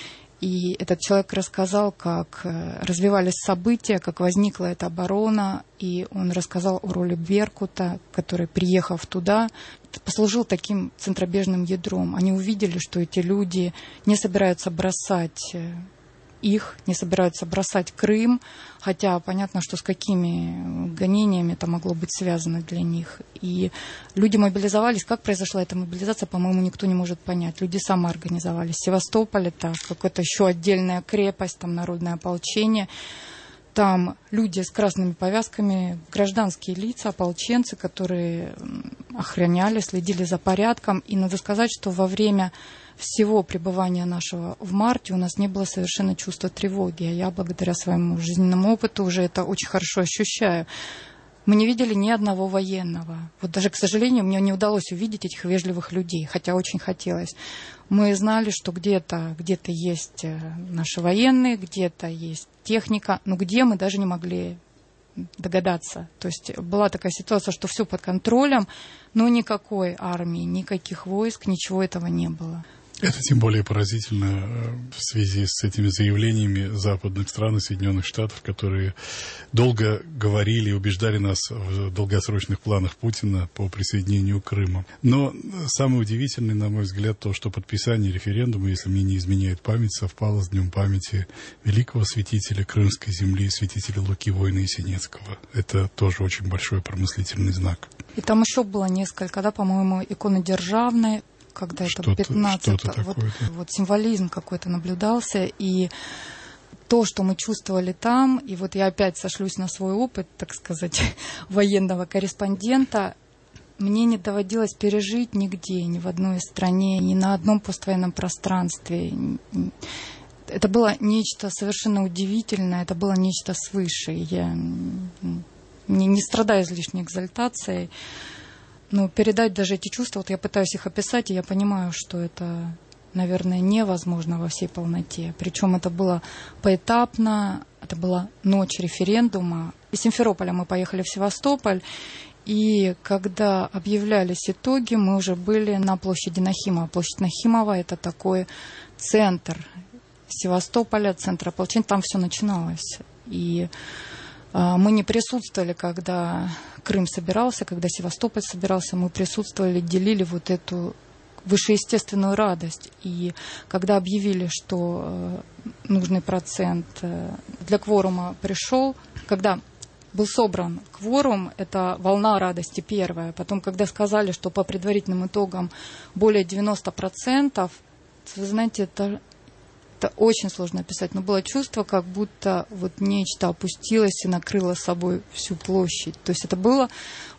И этот человек рассказал, как развивались события, как возникла эта оборона. И он рассказал о роли Беркута, который, приехав туда, послужил таким центробежным ядром. Они увидели, что эти люди не собираются бросать... их, не собираются бросать Крым, хотя понятно, что с какими гонениями это могло быть связано для них. И люди мобилизовались. Как произошла эта мобилизация, по-моему, никто не может понять. Люди самоорганизовались. Севастополь — это какая-то еще отдельная крепость, там народное ополчение. Там люди с красными повязками, гражданские лица, ополченцы, которые охраняли, следили за порядком. И надо сказать, что во время всего пребывания нашего в марте у нас не было совершенно чувства тревоги. А я, благодаря своему жизненному опыту, уже это очень хорошо ощущаю. Мы не видели ни одного военного. Вот даже, к сожалению, мне не удалось увидеть этих вежливых людей, хотя очень хотелось. Мы знали, что где-то, где-то есть наши военные, где-то есть техника, но где мы даже не могли догадаться. То есть была такая ситуация, что все под контролем, но никакой армии, никаких войск, ничего этого не было. Это тем более поразительно в связи с этими заявлениями западных стран и Соединенных Штатов, которые долго говорили и убеждали нас в долгосрочных планах Путина по присоединению Крыма. Но самое удивительное, на мой взгляд, то, что подписание референдума, если мне не изменяет память, совпало с днем памяти великого святителя Крымской земли, святителя Луки Воина Есенинского. Это тоже очень большой промыслительный знак. И там еще было несколько, да, по-моему, иконы державные, когда это пятнадцатое, вот, вот символизм какой-то наблюдался, и то, что мы чувствовали там, и вот я опять сошлюсь на свой опыт, так сказать, военного корреспондента, мне не доводилось пережить нигде, ни в одной стране, ни на одном поствоенном пространстве. Это было нечто совершенно удивительное, это было нечто свыше. Я не, не страдаю излишней экзальтацией. Но передать даже эти чувства, вот я пытаюсь их описать, и я понимаю, что это, наверное, невозможно во всей полноте. Причем это было поэтапно, это была ночь референдума. Из Симферополя мы поехали в Севастополь, и когда объявлялись итоги, мы уже были на площади Нахимова. Площадь Нахимова – это такой центр Севастополя, центр ополчения, там все начиналось. И а, мы не присутствовали, когда Крым собирался, когда Севастополь собирался, мы присутствовали, делили вот эту высшеестественную радость. И когда объявили, что э, нужный процент э, для кворума пришел, когда был собран кворум, это волна радости первая. Потом, когда сказали, что по предварительным итогам более девяносто процентов, вы знаете, это, это очень сложно описать, но было чувство, как будто вот нечто опустилось и накрыло собой всю площадь. То есть это было,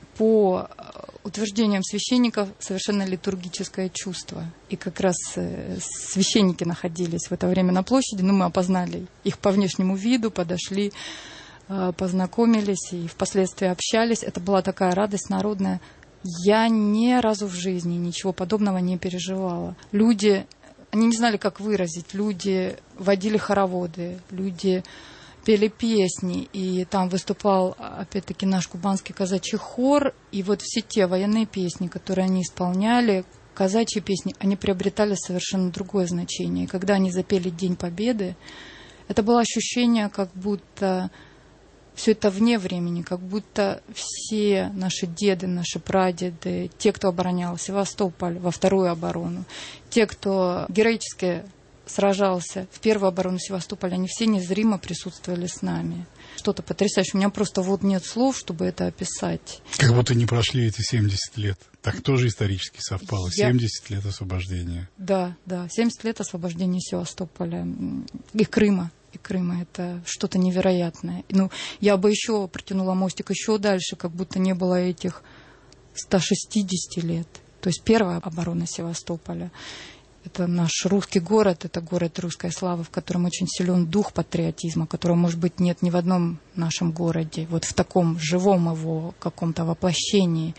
по утверждениям священников, совершенно литургическое чувство. И как раз священники находились в это время на площади, но мы опознали их по внешнему виду, подошли, познакомились и впоследствии общались. Это была такая радость народная. Я ни разу в жизни ничего подобного не переживала. Люди, они не знали, как выразить. Люди водили хороводы, люди пели песни. И там выступал, опять-таки, наш кубанский казачий хор. И вот все те военные песни, которые они исполняли, казачьи песни, они приобретали совершенно другое значение. И когда они запели «День Победы», это было ощущение, как будто все это вне времени, как будто все наши деды, наши прадеды, те, кто оборонял Севастополь во вторую оборону, те, кто героически сражался в первую оборону Севастополя, они все незримо присутствовали с нами. Что-то потрясающее. У меня просто вот нет слов, чтобы это описать. Как будто не прошли эти семьдесят лет. Так тоже исторически совпало. Я... семьдесят лет освобождения. Да, да, семьдесят лет освобождения Севастополя и Крыма. И Крыма — это что-то невероятное. Ну, я бы еще протянула мостик еще дальше, как будто не было этих ста шестидесяти лет. То есть первая оборона Севастополя. Это наш русский город, это город русской славы, в котором очень силен дух патриотизма, которого, может быть, нет ни в одном нашем городе. Вот в таком живом его каком-то воплощении.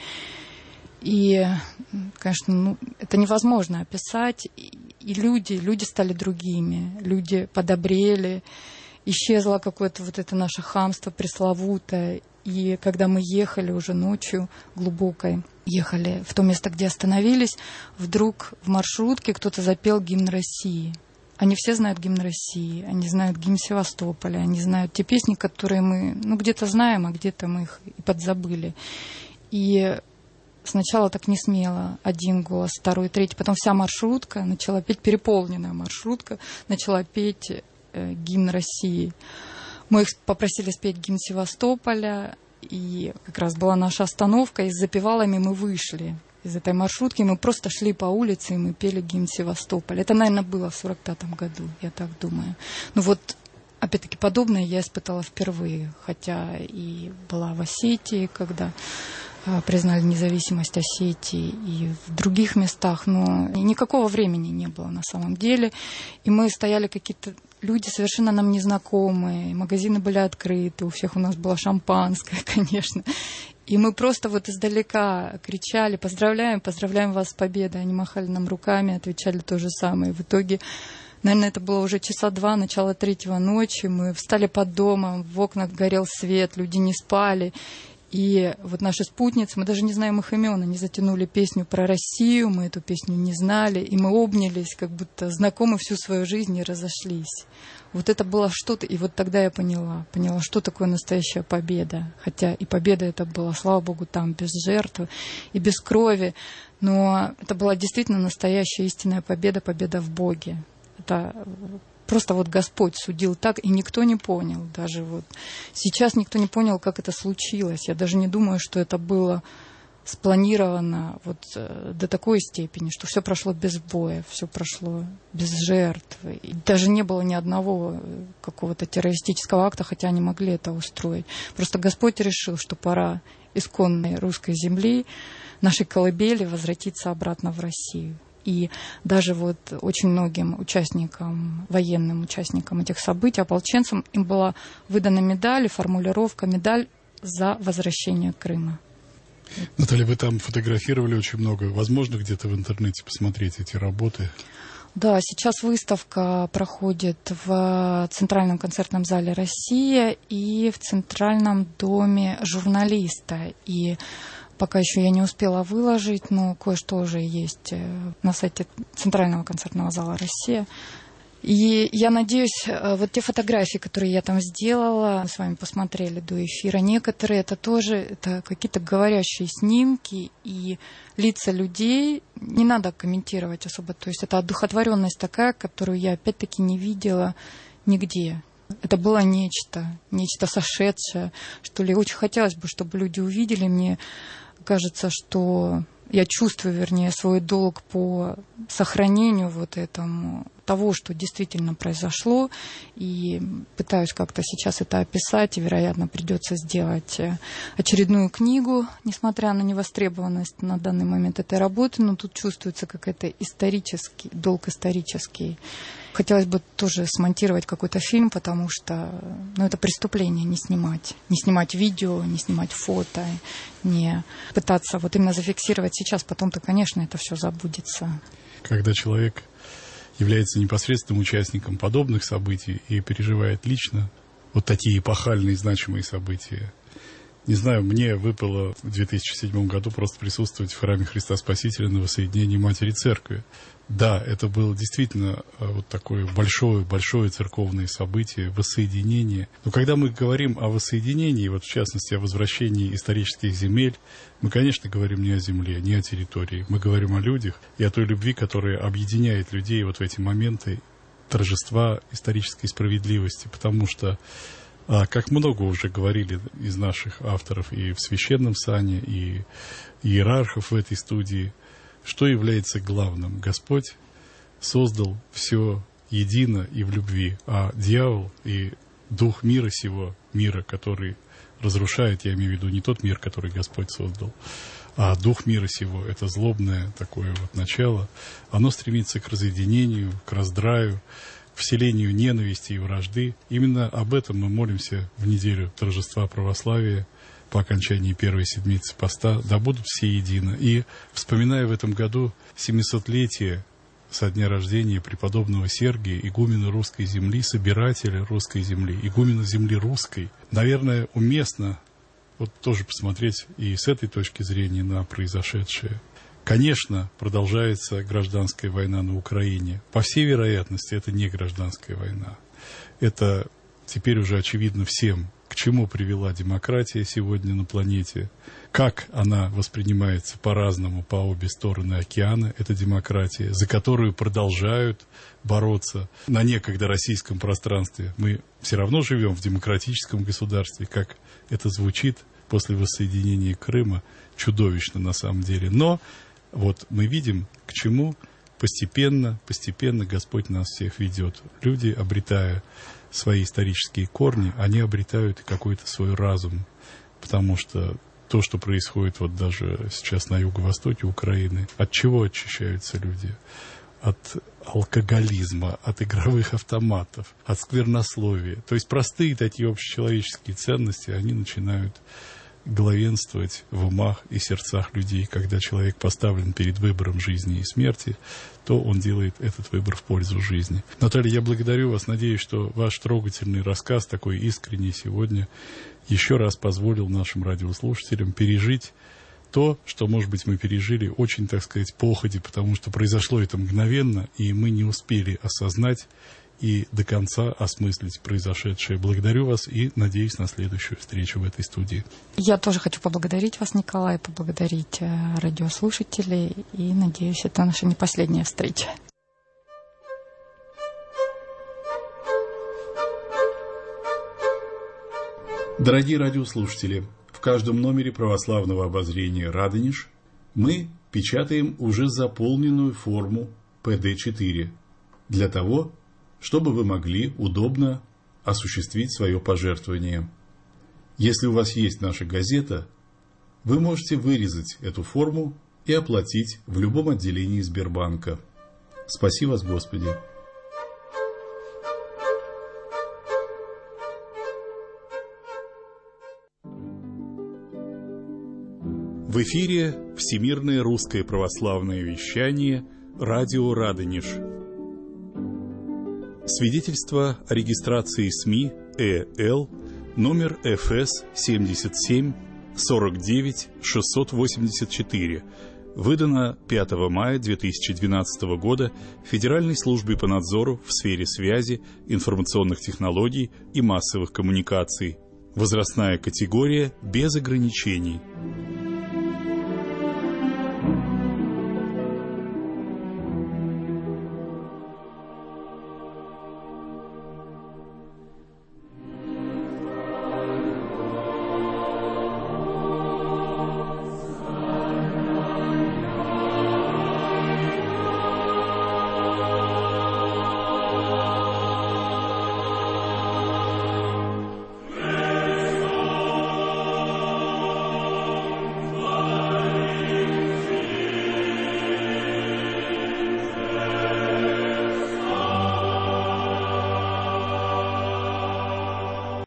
И, конечно, ну, это невозможно описать. И люди, люди стали другими, люди подобрели, исчезло какое-то вот это наше хамство пресловутое. И когда мы ехали уже ночью глубокой, ехали в то место, где остановились, вдруг в маршрутке кто-то запел гимн России. Они все знают гимн России, они знают гимн Севастополя, они знают те песни, которые мы, ну, где-то знаем, а где-то мы их и подзабыли. И сначала так не смело, один голос, второй, третий, потом вся маршрутка начала петь, переполненная маршрутка, начала петь э, гимн России. Мы их попросили спеть гимн Севастополя, и как раз была наша остановка, и с запевалами мы вышли из этой маршрутки, мы просто шли по улице, и мы пели гимн Севастополя. Это, наверное, было в сорок пятом году, я так думаю. Ну вот, опять-таки, подобное я испытала впервые, хотя и была в Осетии, когда признали независимость Осетии, и в других местах, но никакого времени не было на самом деле. И мы стояли какие-то люди совершенно нам незнакомые, магазины были открыты, у всех у нас было шампанское, конечно. И мы просто вот издалека кричали: «Поздравляем, поздравляем вас с победой!» Они махали нам руками, отвечали то же самое. В итоге, наверное, это было уже часа два, начало третьего ночи, мы встали под домом, в окнах горел свет, люди не спали. И вот наши спутницы, мы даже не знаем их имен, они затянули песню про Россию, мы эту песню не знали, и мы обнялись, как будто знакомы всю свою жизнь, и разошлись. Вот это было что-то, и вот тогда я поняла, поняла, что такое настоящая победа. Хотя и победа это была, слава Богу, там без жертв и без крови, но это была действительно настоящая истинная победа, победа в Боге. Это просто вот Господь судил так, и никто не понял. Даже вот сейчас никто не понял, как это случилось. Я даже не думаю, что это было спланировано вот до такой степени, что все прошло без боя, все прошло без жертв. И даже не было ни одного какого-то террористического акта, хотя они могли это устроить. Просто Господь решил, что пора исконной русской земли, нашей колыбели, возвратиться обратно в Россию. И даже вот очень многим участникам, военным участникам этих событий, ополченцам, им была выдана медаль, формулировка «Медаль за возвращение Крыма». Наталья, вы там фотографировали очень много. Возможно, где-то в интернете посмотреть эти работы? Да, сейчас выставка проходит в Центральном концертном зале «Россия» и в Центральном доме журналиста. И пока еще я не успела выложить, но кое-что уже есть на сайте Центрального концертного зала «Россия». И я надеюсь, вот те фотографии, которые я там сделала, мы с вами посмотрели до эфира, некоторые это тоже это какие-то говорящие снимки и лица людей. Не надо комментировать особо. То есть это одухотворенность такая, которую я опять-таки не видела нигде. Это было нечто, нечто сошедшее, что ли. Очень хотелось бы, чтобы люди увидели. Мне кажется, что я чувствую, вернее, свой долг по сохранению вот этому, того, что действительно произошло, и пытаюсь как-то сейчас это описать, и, вероятно, придется сделать очередную книгу, несмотря на невостребованность на данный момент этой работы, но тут чувствуется какой-то исторический, долг исторический. Хотелось бы тоже смонтировать какой-то фильм, потому что ну, это преступление не снимать. Не снимать видео, не снимать фото, не пытаться вот именно зафиксировать сейчас, потом-то, конечно, это все забудется. Когда человек является непосредственным участником подобных событий и переживает лично вот такие эпохальные значимые события. Не знаю, мне выпало в две тысячи седьмом году просто присутствовать в храме Христа Спасителя на воссоединении Матери Церкви. Да, это было действительно вот такое большое-большое церковное событие, воссоединение. Но когда мы говорим о воссоединении, вот в частности о возвращении исторических земель, мы, конечно, говорим не о земле, не о территории. Мы говорим о людях и о той любви, которая объединяет людей вот в эти моменты торжества исторической справедливости. Потому что, как много уже говорили из наших авторов и в Священном Сане, и иерархов в этой студии, что является главным? Господь создал все едино и в любви, а дьявол и дух мира сего, мира, который разрушает, я имею в виду не тот мир, который Господь создал, а дух мира сего, это злобное такое вот начало, оно стремится к разъединению, к раздраю, к вселению ненависти и вражды. Именно об этом мы молимся в неделю торжества православия, по окончании первой седмицы поста, да будут все едино. И, вспоминая в этом году семисотлетие со дня рождения преподобного Сергия, игумена русской земли, собирателя русской земли, игумена земли русской, наверное, уместно вот тоже посмотреть и с этой точки зрения на произошедшее. Конечно, продолжается гражданская война на Украине. По всей вероятности, это не гражданская война. Это теперь уже очевидно всем, к чему привела демократия сегодня на планете, как она воспринимается по-разному по обе стороны океана, эта демократия, за которую продолжают бороться на некогда российском пространстве. Мы все равно живем в демократическом государстве, как это звучит после воссоединения Крыма, чудовищно на самом деле. Но вот мы видим, к чему постепенно, постепенно Господь нас всех ведет. Люди, обретая свои исторические корни, они обретают какой-то свой разум, потому что то, что происходит вот даже сейчас на юго-востоке Украины, от чего очищаются люди? От алкоголизма, от игровых автоматов, от сквернословия. То есть простые такие общечеловеческие ценности, они начинают главенствовать в умах и сердцах людей. Когда человек поставлен перед выбором жизни и смерти, то он делает этот выбор в пользу жизни. Наталья, я благодарю вас. Надеюсь, что ваш трогательный рассказ, такой искренний сегодня, еще раз позволил нашим радиослушателям пережить то, что, может быть, мы пережили очень, так сказать, походе, потому что произошло это мгновенно, и мы не успели осознать и до конца осмыслить произошедшее. Благодарю вас и надеюсь на следующую встречу в этой студии. Я тоже хочу поблагодарить вас, Николай, поблагодарить радиослушателей, и надеюсь, это наша не последняя встреча. Дорогие радиослушатели, в каждом номере православного обозрения «Радонеж» мы печатаем уже заполненную форму пэ дэ четыре для того, чтобы вы могли удобно осуществить свое пожертвование. Если у вас есть наша газета, вы можете вырезать эту форму и оплатить в любом отделении Сбербанка. Спаси вас, Господи! В эфире Всемирное русское православное вещание «Радио Радонеж». Свидетельство о регистрации СМИ Э Л номер Ф С семьдесят семь сорок девять шестьсот восемьдесят четыре, выдано пятого мая две тысячи двенадцатого года Федеральной службой по надзору в сфере связи, информационных технологий и массовых коммуникаций. Возрастная категория без ограничений.